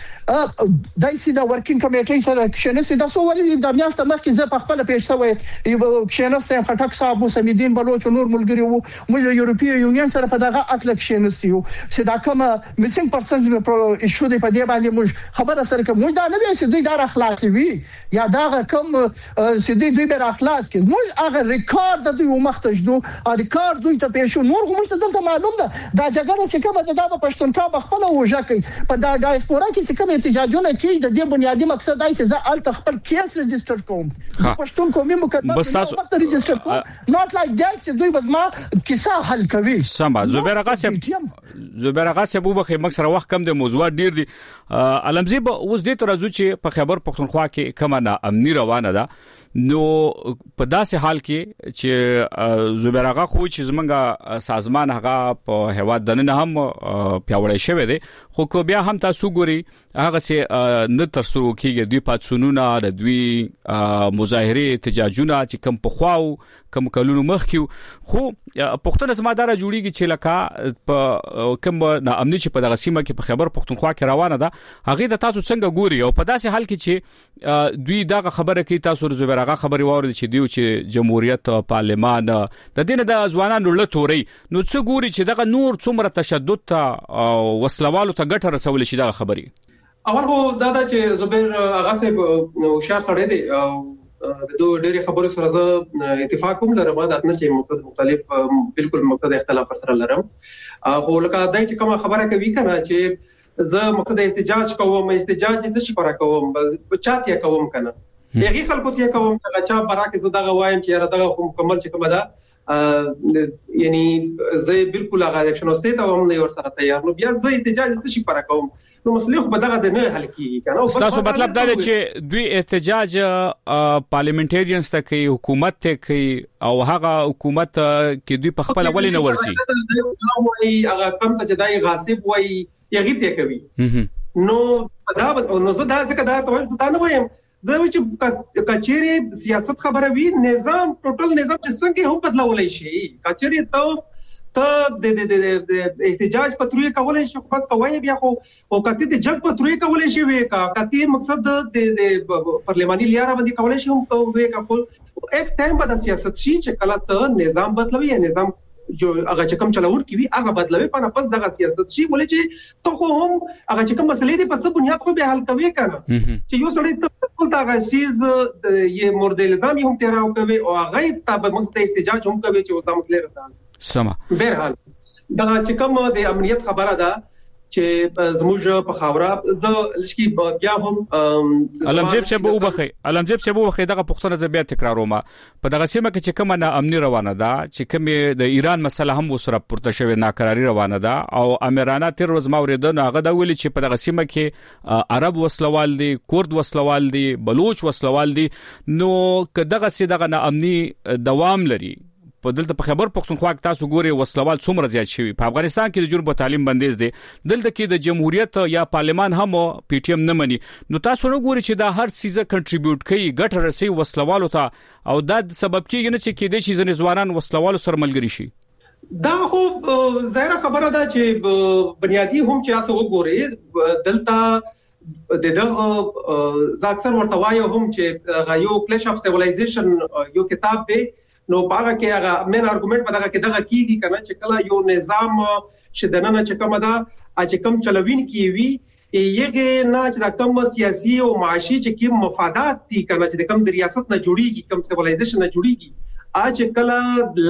وکړه دای سي د ورکینګ کمیټې سره کښینسي د سو ولې د میاشت مخکې زه په خپل پیښه وې یو کښینسته خټک صاحب سمیدین بلوچ نور ملګری وو موږ یورپی یونین سره په دغه اکل کښینسي یو چې دا کوم میسنګ پرسنز په ایشو دی په دې باندې موږ خبره سره کوم دا نه وي چې دوی دا اخلاصي وي یا دا کوم چې دوی دوی به اخلاص کې موږ هغه ریکارډ د دوی مختج دو ریکارډ دوی ته پېښو نور موږ ته دلته معلوم ده دا جګړه چې کومه ده د پښتونخوا بخپل وژه کوي په دا ډایسپورا کې چې کوم احتجاجونه کوي د دې بنیادی مقصد دی چې زه ال تخپل کیس ريجستر کوم پښتون قومي مقدمه بس تاسو ريجستر کوم نوٹ لایک دیٹ چې دوی بس ما کیسه حل کوي سم زبیر اغا صاحب زبیر اغا صاحب وبخې مکسره وخت کم د موضوعات ډیر دي علمزی به اوس دې ترازو چې په خبر پښتونخوا کې کومه نا امني روانه ده نو په داسې حال کې چې زبیر اغا خو چې زمونږه سازمان هغه په هواد دنه هم پیاوړی شوی دی خو کو بیا هم تاسو ګوري هغه سي نه تر سرو کېږي دوی پاتسونونه د دوی مظاهره احتجاجونه چې کم په خواو کم کلونو مخکې خو پښتون سمادار جوړیږي چې لکه په کم نه امني چې په دغه سیمه کې په خبر پښتونخوا کې روانه ده هغه د تاسو څنګه ګوري او په داسې حال کې چې دوی دغه خبره کوي تاسو زبر هغه خبري واره چې دیو چې جمهوریت پارلمان د دین د ځوانانو لټوري نو څه ګوري چې دغه نور څومره تشدد ته وسلوالو ته ګټه رسول شي دغه خبري اول هو دا چې زبیر هغه سه هوشیار سره دی او د دوه ډېری خبرو سره زه اتفاق کوم لرم دا نه چې مقصد مختلف بالکل مقصد اختلاف سره لرم خو لکه دای چې کومه خبره کوي کنه چې زه مقصد احتجاج کوم احتجاج د څه لپاره کوم چاته کوم کنه یغي خلکو ته کوم چې چا براکه زه دغه وایم چې را دغه مکمل چې کومه ده یعنی زه بالکل هغه اکشن واستې ته هم نه ور سره تیار نو بیا زه احتجاج د څه لپاره کوم نو مسلې خو بدغه د نه حل کیږي کنه تاسو مطلب دا دی چې دوی احتجاج پارلیمنټریانز ته کوي حکومت ته کوي او هغه حکومت کې دوی په خپل ولې نه ورسي هغه کم ته جدای غاصب وای یغي ته کوي نو دا نو زه دا ځکه دا ته دا نه وایم زه چې کچېری سیاست خبره وی نظام ټوټل نظام چې څنګه هم بدلولای شي کچېری ته ته د د د احتجاج پتروي کولای شي خو بس کوي بیا خو او کته د جنگ پتروي کولای شي وې کا کته مقصد د د پارلماني لیاره باندې کولای شي هم وې کا خو ایک ټایم بعد سیاست شي چې کله ته نظام بدلوي یا نظام جو هغه چې کوم چلاور کی وي هغه بدلوي په پس دغه سیاست شي ولې چې ته خو هم هغه چې کوم مسلې دي په څه بنیاد خو به حل کوي کنه چې یو سړی ته ټول دا سیز یې مورد الزام هم تیراو کوي او هغه ته به موږ ته احتجاج هم کوي چې دا مسلې راځي سما بهرحال دا چې کوم د امنیت خبره ده چې زموږ په خاورا د لشکي بیا هم علمجیب شه به وبخي علمجیب شه به وبخي دغه پښتنه ز بیا تکراروم په دغه سیمه کې چې کوم نه امني روانه ده چې کوم د ایران مسله هم وسره پورته شوی ناکراری روانه ده او امرانه تر ورځ ما ورېدل هغه د ویل چې په دغه سیمه کې عرب وسلوال دي کورد وسلوال دي بلوچ وسلوال دي نو کداغه سي دغه نه امني دوام لري په دلته په خبر پښتونخوا کې تاسو ګوري وسلوال څومره زیات شوی په افغانستان کې د جنوب تعلیم بندیز دي دلته کې د جمهوریت یا پارلمان هم پی ټی ایم نه مني نو تاسو نه ګوري چې دا هر سیزه کنټریبیوټ کوي ګټه رسي وسلوالو ته او دا سبب کېږي نه چې کې د شي ځنې ځوانان وسلوالو سره ملګری شي دا خو ظاهره خبره ده چې بنیادی هم چې تاسو وګوري دلته د دغه ز اکثر ورته وایو هم چې یو کلیش اف سیویلایزیشن یو کتاب دی نو پاره کې هغه مین ارګومنت په دغه کې دغه کیږي کنه چې کله یو نظام شدنه چې کومه ده چې کوم چلوین کیوي یغه نه چې د کوم سیاسي او معاشي چې کوم مفادات دي کنه چې د کوم د ریاست نه جوړیږي کوم سیویلایزیشن نه جوړیږي اج کله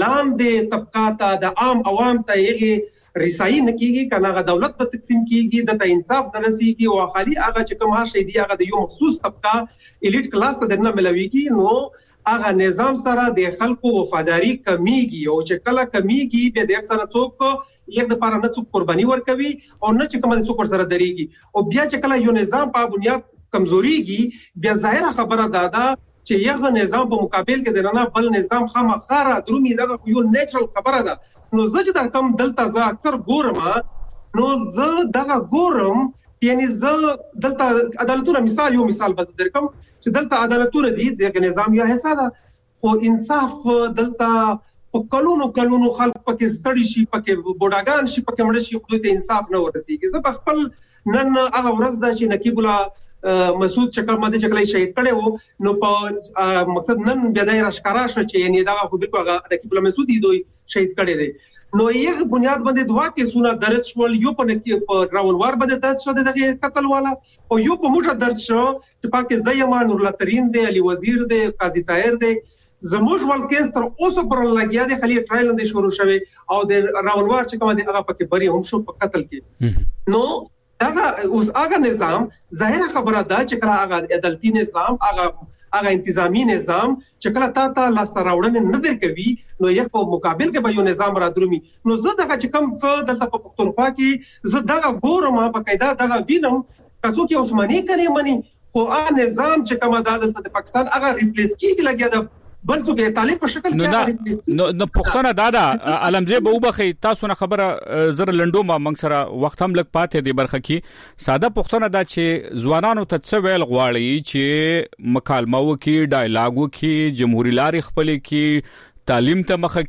لاندې طبقات د عام عوام ته یغه رسایي نه کیږي کنه هغه دولت ته تقسیم کیږي د انصاف درسيږي او خالي هغه چې کوم هر شي دی هغه د یو مخصوص طبقه الیټ کلاس ته نه ملويږي نو هغه نظام سره د خلکو وفاداری کمیږي او چې کله کمیږي به د اکثر څوک یو د لپاره نه څوک قرباني ورکوي او نه چې کوم څوک سره درېږي او بیا چې کله یو نظام په بنیاد کمزوريږي بیا ظاهره خبره ده چې یو نظام په مقابل کې د نه بل نظام خامخاره درومي دغه یو نیچرل خبره ده نو زه چې د کوم دلته زه اکثر ګورم نو زه دغه ګورم یعنی زه دلته عدالتونه مثال یو مثال بس درکم چې دلته عدالتونه دي د نظام یا حسابه خو انصاف دلته په کلونو کلونو خلک پکې ستړي شي پکې بوډاګان شي پکې مړ شي خو ته انصاف نه ورسیږي زه په خپل نن هغه ورځ دا چې نقیب الله مسعود چکر ماده چکلای شهید کړي وو نو په مقصد نن بیا د راشکارا شو چې یعنی دا خو بالکل هغه نقیب الله مسعود دوی شهید کړي دي نو یو بنیاد باندې دوا کې سونه درج شول یو په کې په راونوار باندې درج شو دغه قتل والا او یو په موټر درج شو چې پاکه زیما نور الله ترين دی علي وزیر دی قاضي طاهر دی زموږ ول کیس تر اوسه پر لګیا دی خلی ټرایل نه شروع شوه او د راونوار چې کوم دی هغه پکې بری هم شو په قتل کې نو هغه اوس هغه نظام ظاهره خبره ده چې کله هغه عدالتي نظام هغه هغه انتظامی نظام چې کله تا ته لاس راوړنه نه درکوي نو یو په مقابل کې به یو نظام را درومي نو زه دغه چې کوم څه دلته په پښتونخوا کې زه دغه ګورم په قاعده دغه وینم تاسو کې عثماني کني مني خو هغه نظام چې کوم عدالت د پاکستان هغه ریپلیس کیږي لګیا ده بل څه کې طالب په شکل کې نو نو پښتنه دادا علمزه به وبخي تاسو نه خبره زر لندو ما منګ سره وخت هم لګ پاتې دی برخه کې ساده پښتنه دا چې ځوانانو ته څه ویل غواړي چې مکالمه وکي ډایلاګ وکي جمهوریت لاري خپل کې تعلیم ته مخه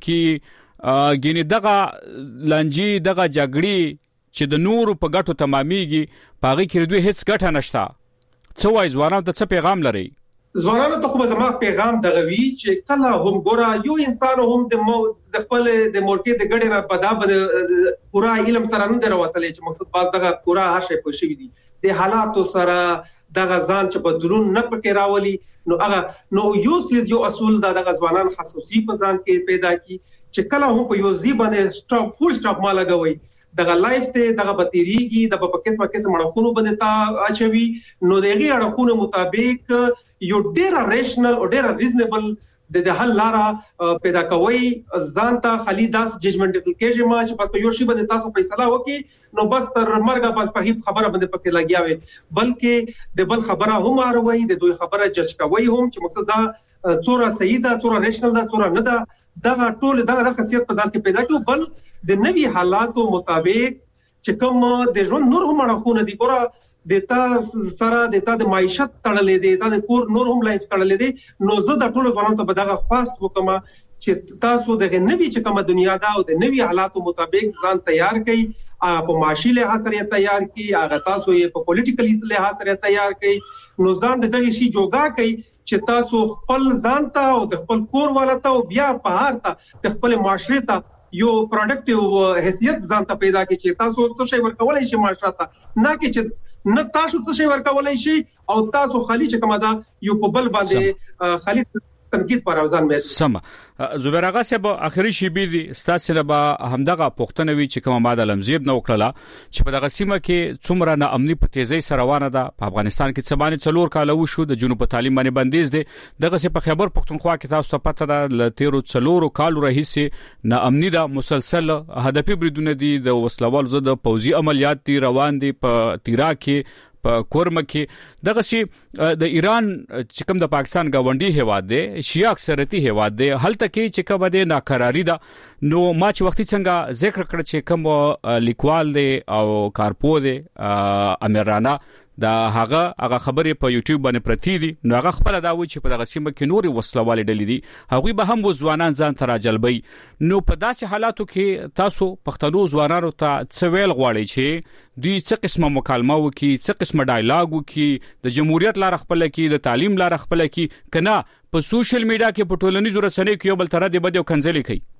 کې ګینه دغه لنجي دغه جګړې چې د نور په ګټو تمامېږي پاغي کې دوی هیڅ ګټه نشته څه وایي ځوانانو ته څه پیغام لري ځوانانو ته خو زما پیغام دغه وی چې کله هم ګورا یو انسان هم د د خپل د مورکې د ګډه نه پدا بد پورا علم سره نه درواتلې چې مقصد باز دغه پورا هر شی په شي دي د حالاتو سره دغه ځان چې بدلون نه پکې راولي نو هغه نو یو سیز یو اصول دغه ځوانان خصوصي په ځان کې پیدا کی چې کله هم په یو ځی باندې سټاپ فول سټاپ ما لګوي دغه لایف ته دغه بتیریږي د په قسمه قسم اړخونو باندې تا اچوي نو دغه اړخونو مطابق یو ډیر ریشنل او ډیر ریزنبل د حل لاره پیدا کوي ځان ته خالي داس ججمنټل کېږي ما چې پس په یو شی باندې تاسو فیصله وکړي نو بس تر مرګه پس په هیڅ خبره باندې پکې لګیاوي بلکې د بل خبره هم اروي د دوی خبره جج کوي هم چې مقصد دا څوره صحیح ده څوره ریشنل ده څوره نه ده دغه ټول دغه خاصیت په ځان کې پیدا کړو بل د نوي حالاتو مطابق چې کوم د ژوند نور هم اړخونه دي ګوره د تا سره د تا د معیشت تړلې دي تا د کور نور هم لایف تړلې دي نو زه د ټول ځوانانو ته بدغه خاص وکم چې تاسو دغه نوې چې کومه دنیا دا او د نوې حالاتو مطابق ځان تیار کړئ په معاشي لحاظ سره تیار کړئ هغه تاسو یې په پولیټیکل لحاظ سره تیار کړئ نو ځان دغه شی جوګا کړئ چې تاسو خپل ځان ته او د خپل کور والته او بیا په هر ته د خپل معاشري ته یو پروډکټیو حیثیت ځان ته پیدا کړئ چې تاسو څه شی ورکولای شئ معاشره ته نه کې چې نه تاسو څه شی ورکولای شئ او تاسو خالي چې کومه دا یو په بل باندې خالي تنقید پر اوزان مې سم زبیر اغا صاحب اخري شی بي دي ستاسو له به همدغه پښتنه وی چې کومه ماده لمزیب نو کړله چې په دغه سیمه کې څومره نه امني په تیزی سره روانه ده په افغانستان کې څه باندې څلور کال وشو د جنوب په تعلیم باندې بندیز دي دغه څه په خبر پښتونخوا کې تاسو ته پته ده ل تیرو څلور کال رئیسه نه امني ده مسلسل هدفي بریدونه دي د وسلوال زده پوزي عملیات دي روان دي په تیرا کې په کورمه کې دغه شی د ایران چې کوم د پاکستان گاونډي هواد دی شیعه اکثریتي هواد دی هلته کې چې کومه د ناقراری ده نو ما چې وختي څنګه ذکر کړ چې کوم لیکوال دی او کارپو دی امیرانا دا هغه هغه خبرې په یوټیوب باندې پرتی دي نو هغه خپل دا و چې په دغه سیمه کې نوري وسلوال ډلې دي هغه به هم وځوانان ځان تراجلبي نو په داسې حالاتو کې تاسو پښتنو ځوانانو ته څویل غواړي چې دوی څه قسمه مکالمه وکي څه قسمه ډایلاګ وکي د جمهوریت لار خپل کې د تعلیم لار خپل کې کنه په سوشل میډیا کې په ټولنیزو رسنیو کې یو بل تر دې بده کنځلې کوي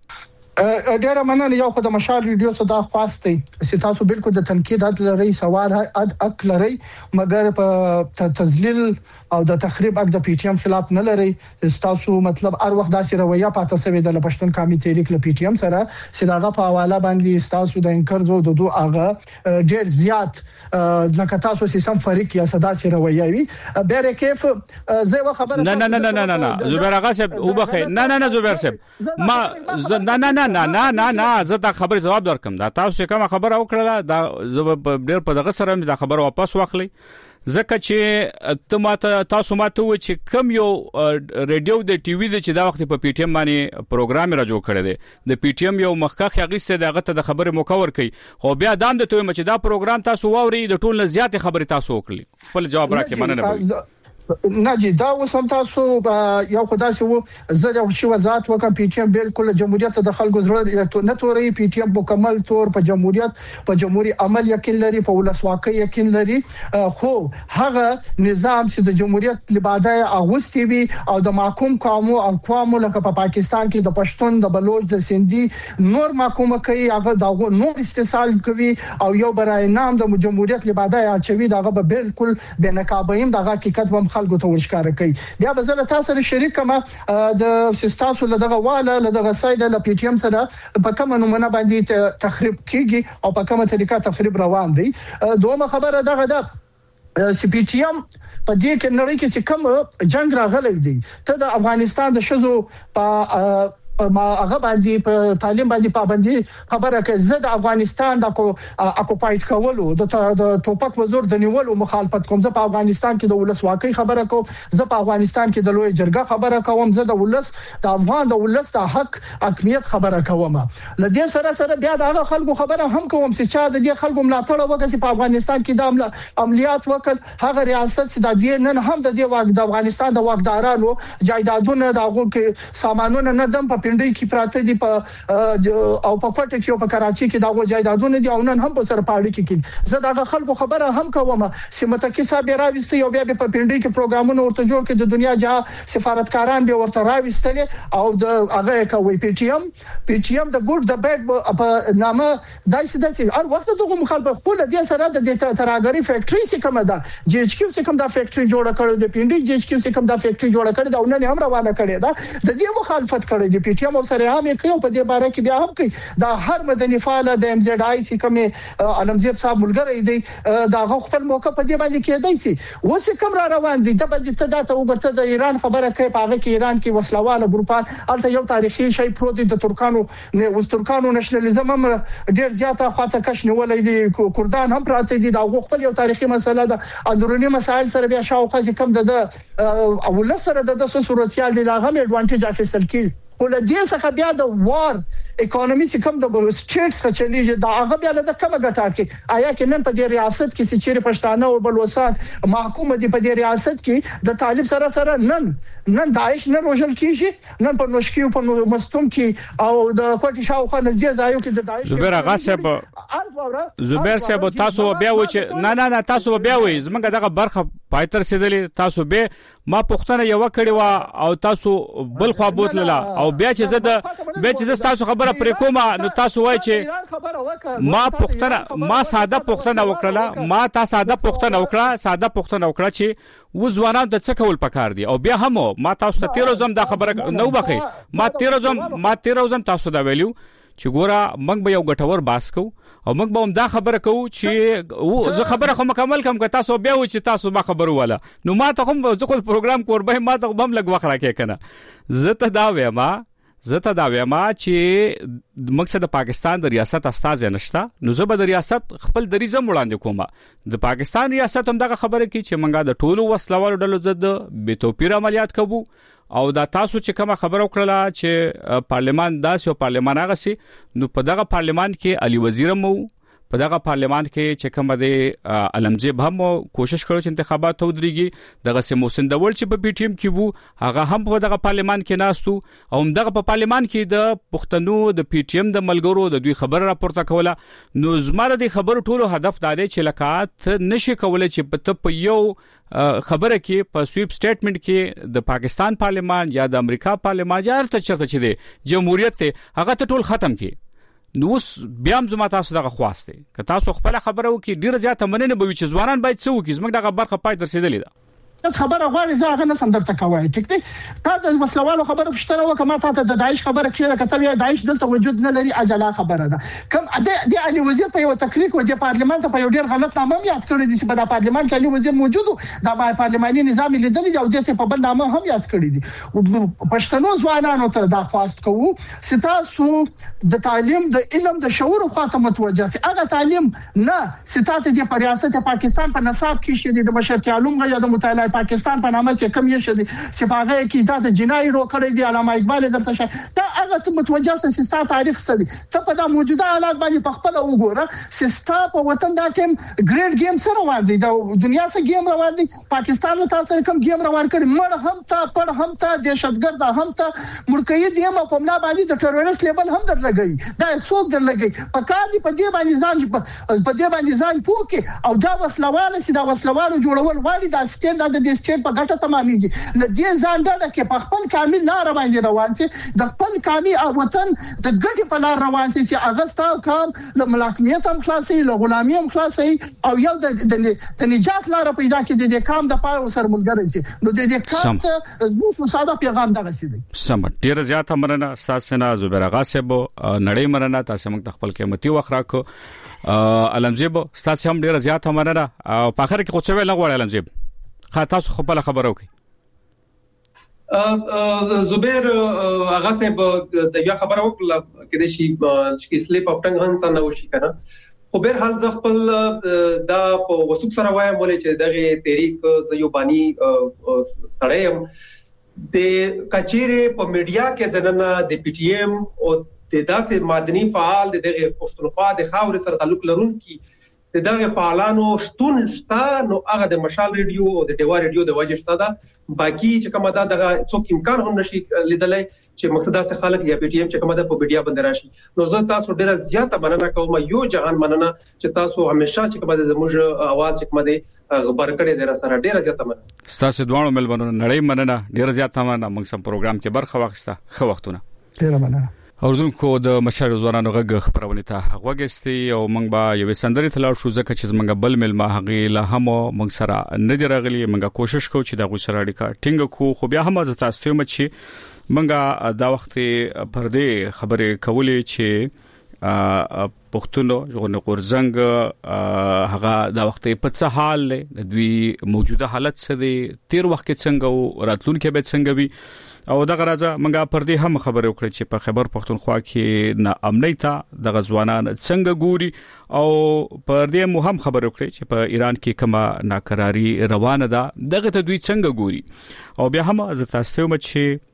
ډیره مننه یو خدای مشال ویډیو صدا خواسته چې تاسو بالکل د تنقید حق لري سوال حق لري مګر په تذلیل او د تخریب حق د پی ټی ایم خلاف نه لري تاسو مطلب هر وخت داسې رویه پاتې سوي د پښتون قومي تحریک ل پی ټی ایم سره چې داغه په حواله باندې تاسو د انکر زو د دوه هغه ډیر زیات ځکه تاسو سیستم فریق یا صدا سي رویه وي بیره کیف زه خبره نه نه نه نه نه زبیر اغا صاحب وبخه نه نه نه زبیر صاحب ما نه نه نه نه نه نه نه زه دا خبر جواب درکم دا تاسو کوم خبر او کړله دا زه ډیر په دغه سره دا خبر واپس واخلي ځکه چې ته ماته تاسو ماته و چې کم یو ریډیو د ټي وي د چې دا وخت په پی ټی ایم باندې پروګرام را جوړ کړی دی د پی ټی ایم یو مخکخ غیسته دغه ته د خبره مکور کوي خو بیا دام د ته چې دا پروګرام تاسو ووري د ټول نه زیات خبره تاسو وکړي خپل جواب راکې مننه ناجی دا وسم تاسو یو خدای سو زه یو شی وضاحت وکم پی ټی ایم بالکل جمهوریت د خلکو ضرورت نه توري پی ټی ایم مکمل تور په جمهوریت په جمهوریت عمل یقین لري په ولسواکۍ یقین لري خو هغه نظام چې د جمهوریت لبادای اغوستي وي او د محکوم قومو او قومو لکه په پاکستان کې د پښتون د بلوچ د سندي نور محکومه کوي هغه دغه نور استحصال کوي او یو برای نام د جمهوریت لبادای اچوي دغه بالکل بنقابیم دغه حقیقت و خلکو ته ورشکاره کوي بیا به زه تاسو سره شریک کما د سیستاسو لدغه واله لدغه ساید ل پی ټی ایم سره په کومه نمونه باندې تخریب کیږي او په کومه طریقه تخریب روان دي دومره خبره دغه ده سی پی ټی ایم په دې کې نړۍ کې کوم جنگ راغلی دی ته د افغانستان د شذو په ما هغه باندې په تعلیم باندې پابندي خبره کوي زه د افغانستان د اکوپایډ کولو د ټوپک وزور د نیولو مخالفت کوم زه په افغانستان کې د ولسواکۍ خبره کوم زه په افغانستان کې د لوی جرګه خبره کوم زه د ولس د افغان د ولس د حق حکمیت خبره کوم لدې سره سره بیا د خلکو خبره هم کوم چې چا د دې خلکو ملاتړ وکړي په افغانستان کې د عملیات وکړ هغه ریاست چې د دې نن هم د دې واک د افغانستان د واکدارانو جایدادونه د هغه کې سامانونه نه دم په پندې کې پراته دي په او په کوټه کې او په کراچي کې دغه جایدادونه دي او نن هم په سر پاړی کې زه دغه خلکو خبره هم کوم چې متکی صاحب راوستي او بیا په پندې کې پروګرامونه ورته جوړ کړي د دنیا جاه سفارتکاران به ورته راوستل او د هغه کوي پی ټی ایم پی ټی ایم د ګډ د بیډ په نامه دایسه داسې هر وخت دغه مخالفت خپل د سره د تراګری فیکټری څخه کومه ده جی ایچ کیو څخه کوم دا فیکټری جوړه کړې د پندې جی ایچ کیو څخه کوم دا فیکټری جوړه کړې دا نن هم روانه کړې ده د دې مخالفت کړې د پی ټی ایم سره هم کوي په دې باره کې بیا هم کوي دا هر مدني فعال د ام زد آی سی کوم علمزیب صاحب ملګری دی دا خپل موقع په دې باندې کېدای شي اوس کوم را روان دي د باندې ته دا ته وګورته د ایران خبره کوي په هغه کې ایران کې وسلواله ګروپان البته یو تاریخي شی پرو دي د ترکانو نه اوس ترکانو نشنالیزم هم ډیر زیاته خاطر کش نیولې دي کردان هم پراته دي دا خپل یو تاریخي مسله ده اندرونی مسایل سره بیا شاوخه کوم د اول سره د صورتيال دي دا هم اډوانټیج اخیستل کی ول دې څخه بیا د وار اکانومي چې کوم د سټیټس څخه چلیږي دا هغه بیا د کومه ګټه کې آیا کې نن په دې ریاست کې چې چیرې پښتانه او بلوچستان محکوم دي په دې ریاست کې د طالب سره سره نن نن داعش نه روزل کیږي نن په نوشکیو په مستوم کې او د کوټي شاوخوا نږدې ځایو کې د داعش زبیر اغا صاحب زبیر صاحب تاسو بیا و چې نه نه نه تاسو بیا وې زمونږ دغه برخه پایتر سیدلې تاسو به ما پښتنه یو کړي وا او تاسو بل خوا بوتله او بیا چې زه د بیا چې زه تاسو خبره پرې کوم نو تاسو وای چې ما پښتنه ما ساده پښتنه وکړه ما تا ساده پښتنه وکړه ساده پښتنه وکړه چې و ځوانان د څه کول پکار دي او بیا هم ما تاسو ته تیرو زم دا خبره نو بخي ما تیرو زم ما تیرو زم تاسو دا ویلو چې ګوره موږ به یو غټور باس کو او موږ به هم دا خبره کوو چې زه خبره خو مکمل کوم که تاسو بیا و چې تاسو ما خبرو والا نو ما ته هم زه خو پروګرام کوربه ما ته هم لګ وخت راکې کنه زه ته دا وایم زه ته دا وایم چې مقصد د پاکستان د ریاست استاد نشتا نو زه به د ریاست خپل دریزه وړاندې کوم د پاکستان ریاست هم دا خبره کوي چې موږ د ټولو وسلوالو ډلو ضد بے توپیر عملیات کوو او دا تاسو چې کومه خبره وکړه چې پارلمان داس او پارلمان هغه سي نو په دغه پارلمان کې علي وزیر مو په دغه پارلمان کې چې کومه د علمزیب هم کوشش کړو چې انتخابات ودرېږي دغه سه محسن دول چې په پی ټی ایم کې وو هغه هم په دغه پارلمان کې ناستو او دغه په پارلمان کې د پښتنو د پی ټی ایم د ملګرو د دوی خبره راپورته کوله نو زماره د خبرو ټولو هدف دا دی چې لکات نشي کولای چې په یو خبره کې په سویپ سټیټمنټ کې د پاکستان پارلمان یا د امریکا پارلمان یا هر څه چې دی جمهوریت ته هغه ته ټول ختم کړي نو بیا هم زما تاسو دغه خواسته که تاسو خپل خبره وکي ډیر زیاته مننه به چې ځوانان باید څه وکي زموږ دغه برخه پای درسیدلې ده خبره غواړي زه هغه نه سندرته کوي ټیک دی تا د وسلوالو خبره پښتنه وکما تا ته د داعش خبره کړه کته یا داعش دلته وجود نه لري اجلا خبره ده کوم د علي وزیر په یو تقریر کې د پارلمان ته په یو ډیر غلط نامه یاد کړی دي چې په پارلمان کې علي وزیر موجود د پارلماني نظام لیدل دي او د په بل نامه هم یاد کړی دي پښتنو ځوانانو ته دا خواست کوو چې تاسو د تعلیم د علم د شعور خاطر متوجه سي هغه تعلیم نه ستاسو د ریاست پاکستان په نصاب کې شې د مشرتي علوم یا د مطالعه پاکستان په نامه چې کم یې شدي چې هغه کې دا د جنایي رو کړی دی علامه اقبال درته شه دا هغه متوجه سي ستاسو تاریخ څه دي ته په دا موجوده حالات باندې په خپل وګوره چې ستاسو په وطن دا ټیم ګریډ گیم سره روان دي د دنیا سره گیم روان دي پاکستان له تاسو کوم گیم روان کړي مړ هم ته پړ هم ته دهشتګرد هم ته مرکې دي هم په ملا باندې د ټرورست لیبل هم درلګي دا څوک درلګي په کار دي په دې باندې ځان په دې باندې ځان پوکي او دا وسلوال سي دا وسلوال جوړول غواړي دا سټیټ د سټیټ په ګټه تمامېږي لدې ځان ډډه کې په خپل کامل لار باندې روان سي د خپل کامي او وطن د ګټې په لار روان سي چې اغستا کام له ملاکمیت هم خلاصي له غلامي هم خلاصي او یو د د نجات لار پیدا کړي د کام د پاره سر ملګری سي نو د دې کام ته موږ ساده پیغام دغه سي دي سم ډیر زیات مرنه تاسو نه زبیر اغا صاحب نړۍ مرنه تاسو موږ خپل قیمتي وخت راکو علمزیب تاسو هم ډیر زیات مرنه او په اخر کې خو څه ویل غواړی علمزیب خاطر خپل خبرو کوي زبیر هغه صاحب د یو خبره وکړه کې د شي چې سلیپ اف ټنګ هنس نه وشي کنه خو بهر حال ز خپل دا په وسوک سره وایم ولې چې دغه تحریک زيوبانی سړیم د کچيره په میډیا کې د نن د پی ټی ایم او د داسې مدني فعال دغه پښتونخوا د خاور سره تعلق لرونکي د دغه فعالانو شتون شته نو هغه د مشال ریډیو او د ډیوا ریډیو د وجه شته دا باقي چې کومه دا دغه څوک امکان هم نشي لیدلای چې مقصد دا څه خلک یا پی ټی ایم چې کومه دا په میډیا باندې راشي نو زه تاسو ډیره زیاته مننه کوم یو جهان مننه چې تاسو همیشه چې کومه د زموږ आवाज چې کومه د خبر کړي در سره ډیره زیاته مننه تاسو دوه ملمنو نړۍ مننه ډیره زیاته مننه موږ سم پروګرام کې برخه واخیسته خو وختونه ډیره مننه اوردونکو د مشر ځوانانو غږ خبرونه ته غوږستي او موږ به یو سندري تلاړ شو ځکه چې موږ بل مل ما هغه له هم موږ سره نه دی راغلي موږ کوشش کوو چې دا غو سره اړیکه ټینګ کو خو بیا هم ز تاسو ته مچ موږ دا وخت پر دې خبره کولې چې پښتونو ژوند قرزنګ هغه دا وخت په څه حال دی دوی موجوده حالت څه دی تیر وخت څنګه او راتلونکي به څنګه وي او دغه راځه منګه پر دې هم خبرې وکړې چې په خبر پښتونخوا کې نه امنیت د غزوانان څنګه ګوري او پر دې مو هم خبرې وکړې چې په ایران کې کومه ناکراری روانه ده دغه ته دوی څنګه ګوري او بیا هم از تاسو ته چې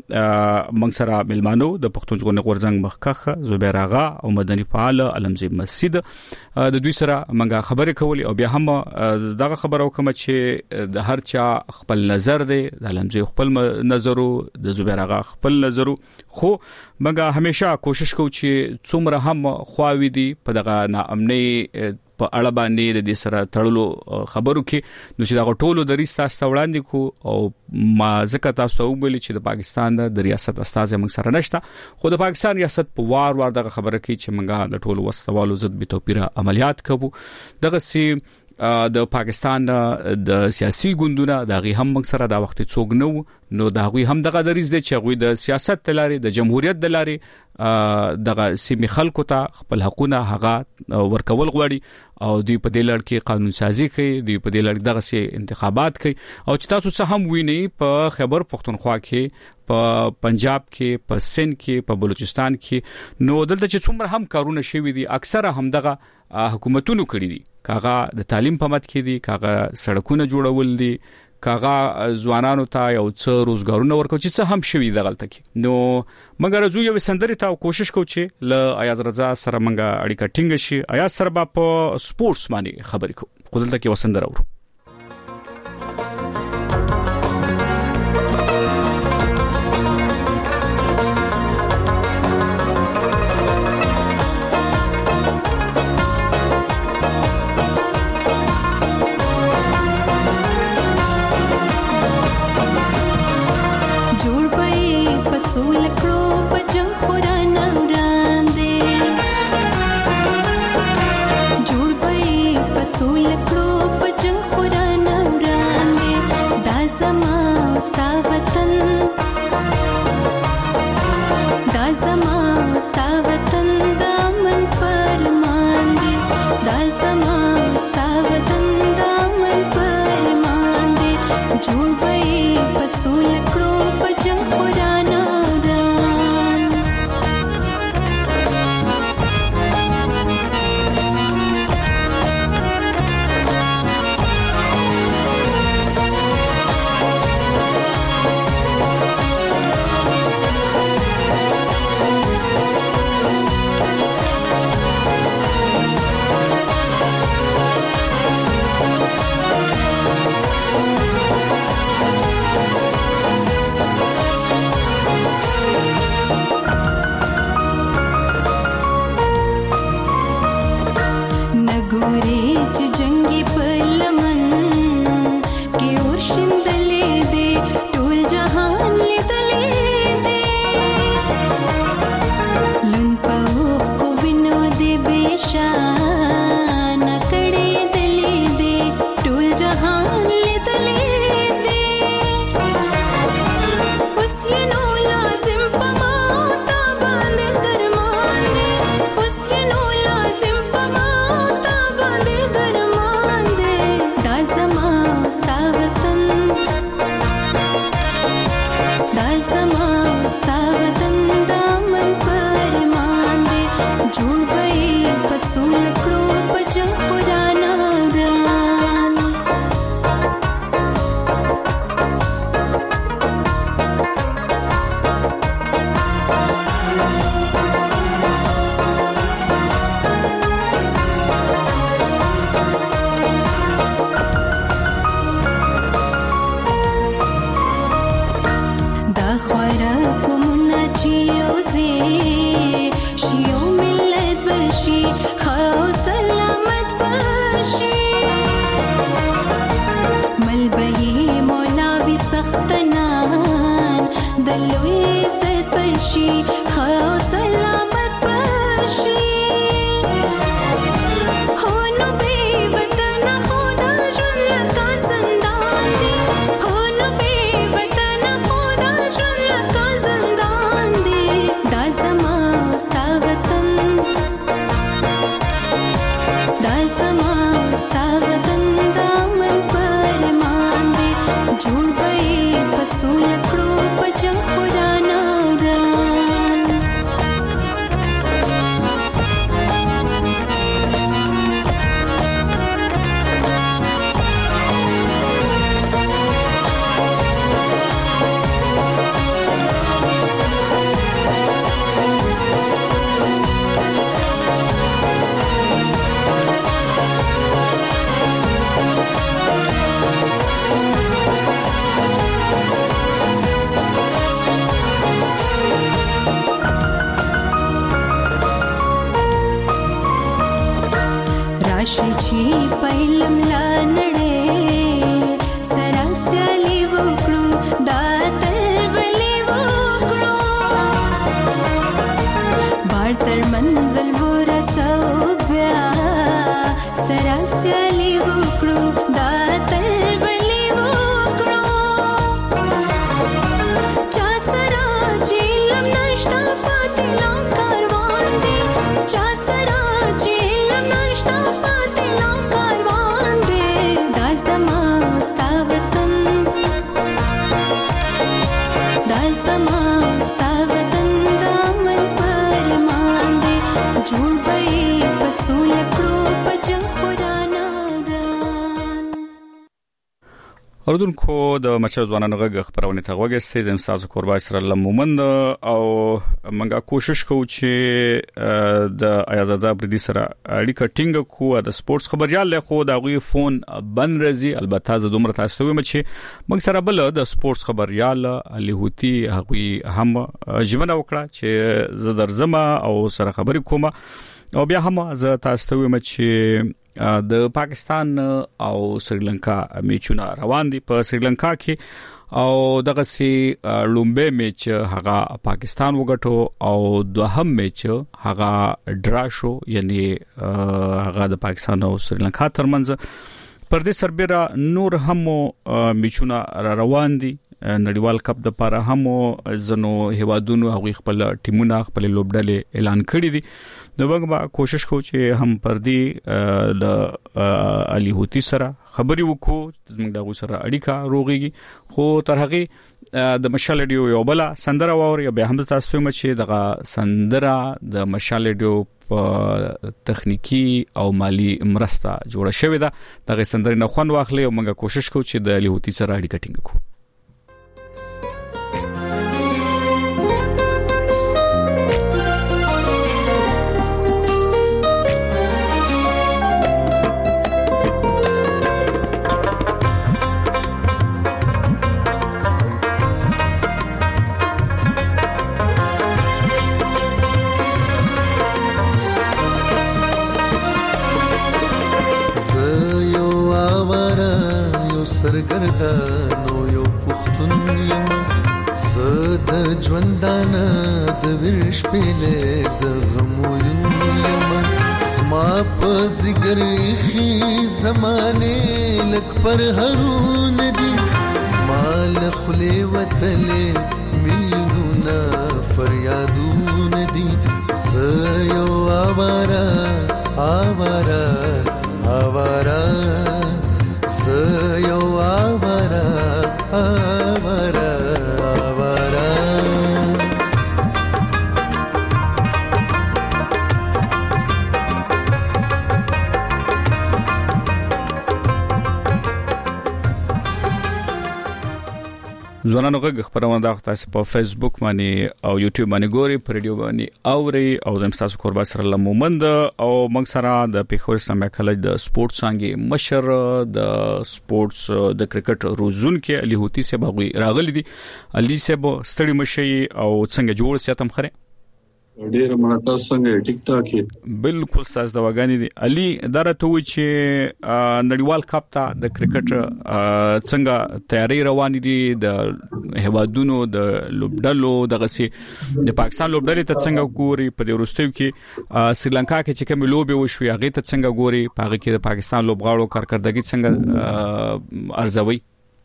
موږ سره ملمانو د پښتون ژغورنې غورځنګ مخکخ زبیر آغا او مدني فعال علمزی مسجد د دوی سره موږ خبرې کولې او بیا هم دغه خبرو کوم چې د هر چا خپل نظر دی د علمزی خپل نظرو د زبیر آغا خپل نظرو خو موږ همیشه کوشش کوو چې څومره هم خواوي دي په دغه ناامنۍ په اړه باندې د دې سره تړلو خبرو کې نو چې دا ټولو د ریستا استوړاندې کو او ما ځکه تاسو ته ویل چې د پاکستان د ریاست استاد موږ سره نشته خو د پاکستان ریاست په وار وار دغه خبره کوي چې موږ د ټولو وسوالو ضد به توپیر عملیات کوو دغه سي د پاکستان د سیاسي ګوندونه د غي هم موږ سره دا وخت څوک نو نو دا غوي هم دغه دریز دي چې غوي د سیاست تلاري د جمهوریت دلاري دغه سیمه خلکو ته خپل حقونه هغه ورکول غواړي او دوی په دې لړ کې قانون سازي کوي دوی په دې لړ دغه سي انتخابات کوي او چې تاسو څه هم ویني په خیبر پختونخوا کې په پنجاب کې په سند کې په بلوچستان کې نو دلته چې څومره هم کارونه شوي دي اکثره هم دغه حکومتونو کړی دي کاغه د تعلیم په مت کې دي کاغه سړکونه جوړول دي کاغه ځوانانو ته یو څه روزګارونه ورکو چې څه هم شوي د غلطه کې نو مګر زه یو سندري ته کوشش کوم چې ل ایاز رضا سره منګه اړیکه ټینګ شي ایاز سره په سپورتس باندې خبرې کوو خو دلته کې وسندر اورو راشي چې پهلم لا نړۍ سره سیالي وکړو دا تلولي وکړو بار تر منزل ورسو بیا سره سیالي وکړو دا تلولي وکړو چا سره چې لم نشتا پاتې لا کاروان دی چا سره چې لم نشتا پاتې لا کاروان دی دا زما ستا وطن دا زما ستا وطن دا من پرمان دی جوړ به په سوله کړو په جنګ خدا اوردونکو د مشر ځوانانو غږ خبرونه ته وګورئ زم تاسو قربای سره لمومند او منګه کوشش کوو چې د ایازازا بردي سره اړیکه ټینګ کوو د سپورتس خبريال له خو د غوي فون بند رزي البته ز دومره تاسو ویم چې موږ سره بل د سپورتس خبريال علي هوتي هغوی هم ژمنه وکړه چې ز درزمه او سره خبرې کوم او بیا هم ز تاسو ویم چې د پاکستان او سریلانکا میچونه روان دي په سریلانکا کې او دغه سي لومبه میچ هغه پاکستان وګټو او دوهم میچ هغه ډرا شو یعنی هغه د پاکستان او سریلانکا ترمنځ پر دې سربېره نور هم میچونه روان دي نړیوال کپ د لپاره هم زنو هوادونو هغه خپل ټیمونه خپل لوبډلې اعلان کړی دي نو موږ کوشش کوو چې هم پر دې د علي هوتي سره خبري وکړو موږ دغه سره اړیکه روغيږي خو تر هغه د مشال ډیو یو بل سندره ووري به هم تاسو هم چې دغه سندره د مشال ډیو په تخنیکی او مالی مرسته جوړه شوې ده دغه سندره نه خوان واخلې او موږ کوشش کوو چې د علي هوتي سره اړیکه ټینګ کړو سرګردانو یو پختون یم زد ژوندانه د ورش پېلې د غموین یم زما په زګر خي زمانه لک پر هرون دي زما له خلې وتلې میلیونونه فریادون دي ز یو اوارا اوارا اوارا یو آوارا آوارا آوارا ځوانانو غږ خبرونه دا تاسو په فیسبوک باندې او یوټیوب باندې ګوري په ریډیو باندې اوري او زم تاسو قربا سره لمومند او موږ سره د پیښور اسلامي کالج د سپورتس څنګه مشر د سپورتس د کرکټ روزون کې علي هوتي سه بغوي راغلي دي علي سه بو ستړي مشي او څنګه جوړ ساتم خره ډېر مرته څنګه ټیک ټاک بالکل تاسو دا وګانی دي علي درته و چې نړیوال کپ ته د کرکټ څنګه تیاری روان دي د هوادونو د لوبډلو دغه سي د پاکستان لوبډلې ته څنګه ګوري په دې وروستیو کې سریلانکا کې چې کوم لوبي وشوي هغه ته څنګه ګوري په هغه کې د پاکستان لوبغاړو کارکردګي څنګه ارزوي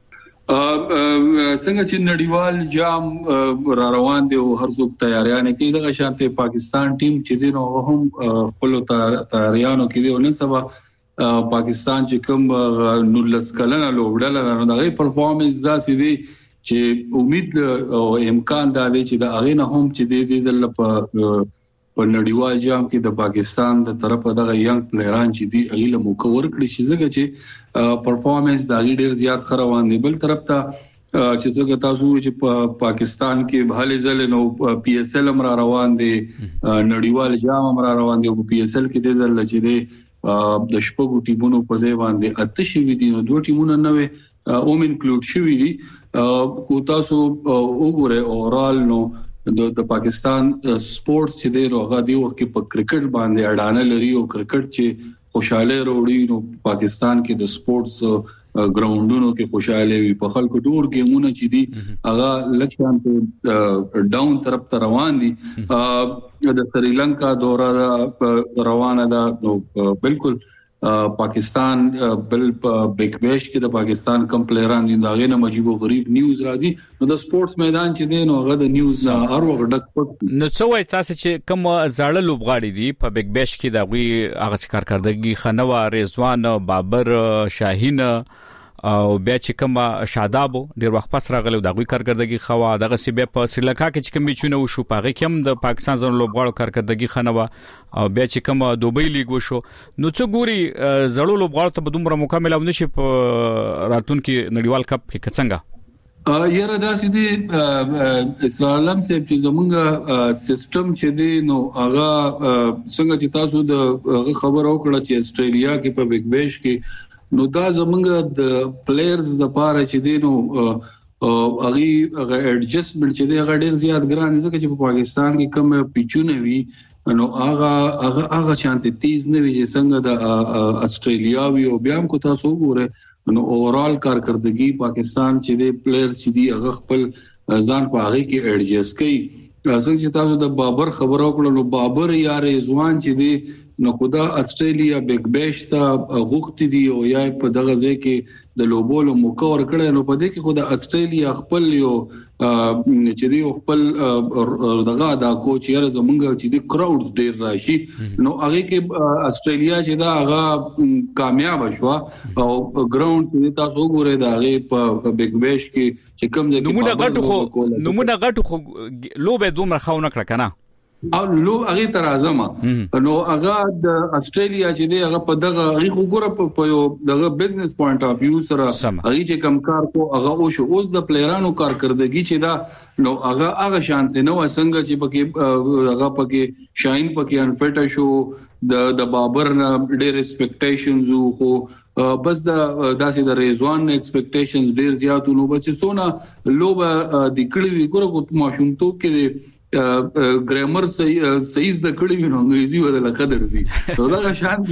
څنګه چې نړیوال جام را روان دي او هر څوک تیاریانه کوي دغه شانته پاکستان ټیم چې دی نو هم خپل تیاریانو کوي او نن سبا پاکستان چې کوم نولس کلنه لوبډل نه دغه پرفورمنس دا سي دي چې امید او امکان دا دی چې دا هغه نه هم چې دی د په په نړیوال جام کې د پاکستان د طرفه دغه ینګ پلیران چې دی هغه له مکور کړی شي ځکه چې پرفورمنس دا ډیر زیات خروان دی بل طرف ته چې څنګه تاسو چې په پاکستان کې بهاله ځل نو پی ایس ال امر روان دي نړیوال جام امر روان دي او پی ایس ال کې د ځل چې دی د شپږو ټیمونو په ځای باندې اته شي دي نو دوه ټیمونه نوې اوم انکلود شوي دي کو تاسو وګوره اورال نو د پاکستان سپورتس چې دی هغه دی وخت په کرکټ باندې اډانه لري او کرکټ چې خوشاله وروړي نو پاکستان کې د سپورتس ګراوندونو کې خوشاله وي په خلکو ډور گیمونه چې دي هغه لکشان ته ډاون طرف ته روان دي د سریلانکا دوره روانه ده نو بالکل پاکستان بل بیگ بیش کې د پاکستان کم پلیران دي دا غینه مجيب او غریب نیوز راځي نو د سپورتس میدان چې دی نو هغه د نیوز نه هر وخت ډک پټ نو څه وایي تاسو چې کوم زاړه لوبغاړي دي په بیگ بیش کې دا وی هغه کارکړدګي خنوا رضوان بابر شاهین او بیا چې کوم شادابو ډیر وخت پس راغلو دا غوي کارکړدګي خوا دغه سی بیا په سریلانکا کې چې کوم چونه وشو پاغه کوم د پاکستان زون لوبغاړو کارکړدګي خنوا او بیا چې کوم دوبۍ لیګ وشو نو څو ګوري زړو لوبغاړو ته بدومره مکمل او نشي په راتون کې نړیوال کپ کې څنګه یاره دا سې دي اسرائیلم سه چې زمونږ سیستم چې دی نو هغه څنګه چې تاسو د خبر او کړه چې استرالیا کې په بیگ بیش کې نو دا زمونږ د پلیئرز د پاره چې دی نو هغه هغه اډجستمنت چې دی هغه ډیر زیات ګران دي چې په پاکستان کې کم پیچونه وي نو هغه هغه هغه شانتي تیز نه وي چې څنګه د استرالیا وی او بیا هم کو تاسو وګوره نو اوورال کارکړدګي پاکستان چې دی پلیئرز چې دی هغه خپل ځان په هغه کې اډجست کوي څنګه چې تاسو د بابر خبر او کړو نو بابر یا رضوان چې دی نو خدا استرالیا بیگ بیش ته غوښتي دي او یا په دغه ځای کې د لوبولو مکور کړي نو په دې کې خدا استرالیا خپل یو چې دی خپل دغه دا کوچ یې زمونږ چې دی کراودز ډیر راشي نو هغه کې استرالیا چې دا هغه کامیاب شو او ګراوند چې تاسو وګورئ دا هغه په بیگ بیش کې چې کوم ځای کې نمونه غټو خو نمونه غټو خو لوبه دومره خاونه کړ کنه او لو هغه تر اعظم نو هغه د استرالیا چې دی هغه په دغه هغه وګوره په یو دغه بزنس پوینټ اف ویو سره هغه چې کم کار کو هغه او شو اوس د پلیرانو کارکړدګي چې دا نو هغه هغه شانت نو څنګه چې پکې هغه پکې شاین پکې انفټ شو د د بابر ډېر ایکسپیکټیشنز خو بس دا داسې د رضوان ایکسپیکټیشنز ډېر زیات نو بس سونه لوبه د کړي وی ګوره کو ماشوم تو کې ګرامر صحیح د کړي وینو انګریزي ودل قدر دي نو دا شان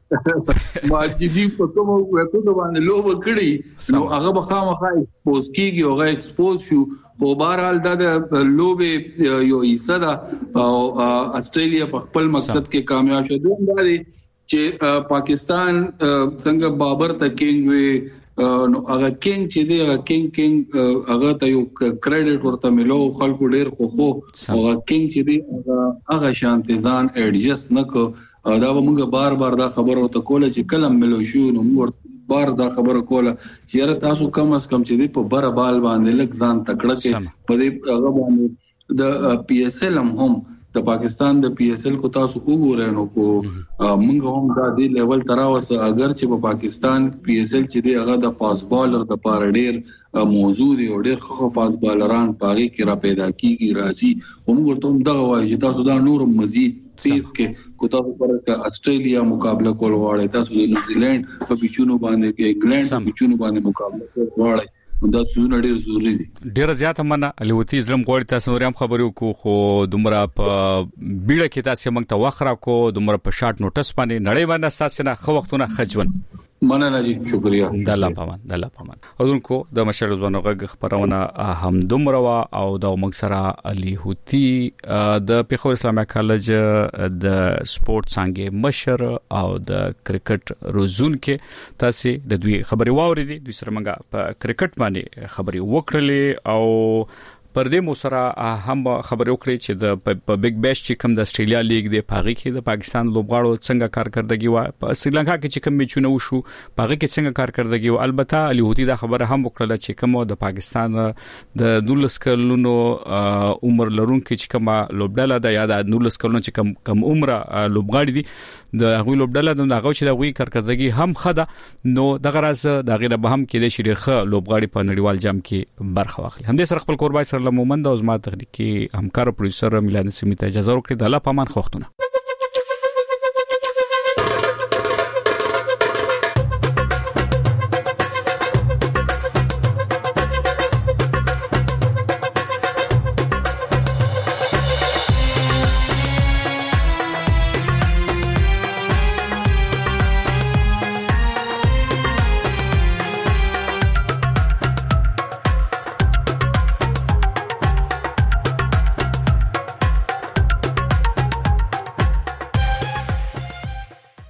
ما چې دی په کومه وکړو د باندې لوب کړي نو هغه بخامخا ایکسپوز کیږي او هغه ایکسپوز شو خو بهرحال دا د لوب یو حصہ ده او استرالیا په خپل مقصد کې کامیاب شو دوم دا دی چې پاکستان څنګه بابر ته کینګ وي نو هغه کینګ چې دی هغه کینګ کینګ هغه ته یو کریډټ ورته ملو خلکو ډیر خو خو هغه کینګ چې دی هغه هغه شانتزان اډجست نکو دا موږ بار بار دا خبره وته کوله چې کلم ملو شو نو موږ بار دا خبره کوله چې تاسو کم اس کم چې دی په بر بال باندې لک ځان تکړه کې په دې هغه باندې د پی ایس ال هم د پاکستان د پی ایس ال کو تاسو وګورئ نو کو موږ هم دا دی لیول تراوس اگر چې په پاکستان پی ایس ال چې دی هغه د فاست بالر د پاره ډیر موضوع دی او ډیر خو فاست بالران پاره کې را پیدا کیږي راځي هم ورته هم دغه وایي چې تاسو دا نور مزید تیز کې کو تاسو پر استرالیا مقابله کول غواړئ تاسو د نیوزیلند په پیچونو باندې کې انګلند په پیچونو باندې مقابله کول غواړئ دا څونه ډیر ضروری دي ډیر زیات مننه الوتی زلم غوړی تاسو نور هم خبرو کو خو دومره په بیړه کې تاسو موږ ته وخره کو دومره په شارټ نوټس باندې نړۍ باندې تاسو نه خو وختونه خجون مننه جی شکریا د الله پامان د الله پامان اذن کو د مشر ځوانو غږ خبرونه هم دومره وا او د موږ سره علي هوتی د پیښور اسلامي کالج د سپورت څنګه مشر او د کرکټ روزون کې تاسو د دوی خبري واوریدي دوی سره موږ په کرکټ باندې خبري وکړلې او پر دې مو سره هم خبرې وکړې چې د په بیگ بیش چې کوم د استرالیا لیګ دی پاغي کې د پاکستان لوبغاړو څنګه کارکړدګي و په سریلانکا کې چې کوم میچونه وشو پاغي کې څنګه کارکړدګي و البته علي هوتی دا خبره هم وکړه چې کوم د پاکستان د دولس کلونو عمر لرونکو چې کوم لوبډاله د یاد دولس کلونو چې کوم کم عمره لوبغاړي دي د هغوی لوبډاله د هغه چې د هغوی کارکړدګي هم خده نو دغه راز د غیره به هم کې د شریخه لوبغاړي په نړیوال جام کې برخه واخلي هم د سر خپل قربای سره مومند او زما تخنیکی همکار پروډوسر میلان سیمه ته اجازه ورکړي د الله پامان خوښتونه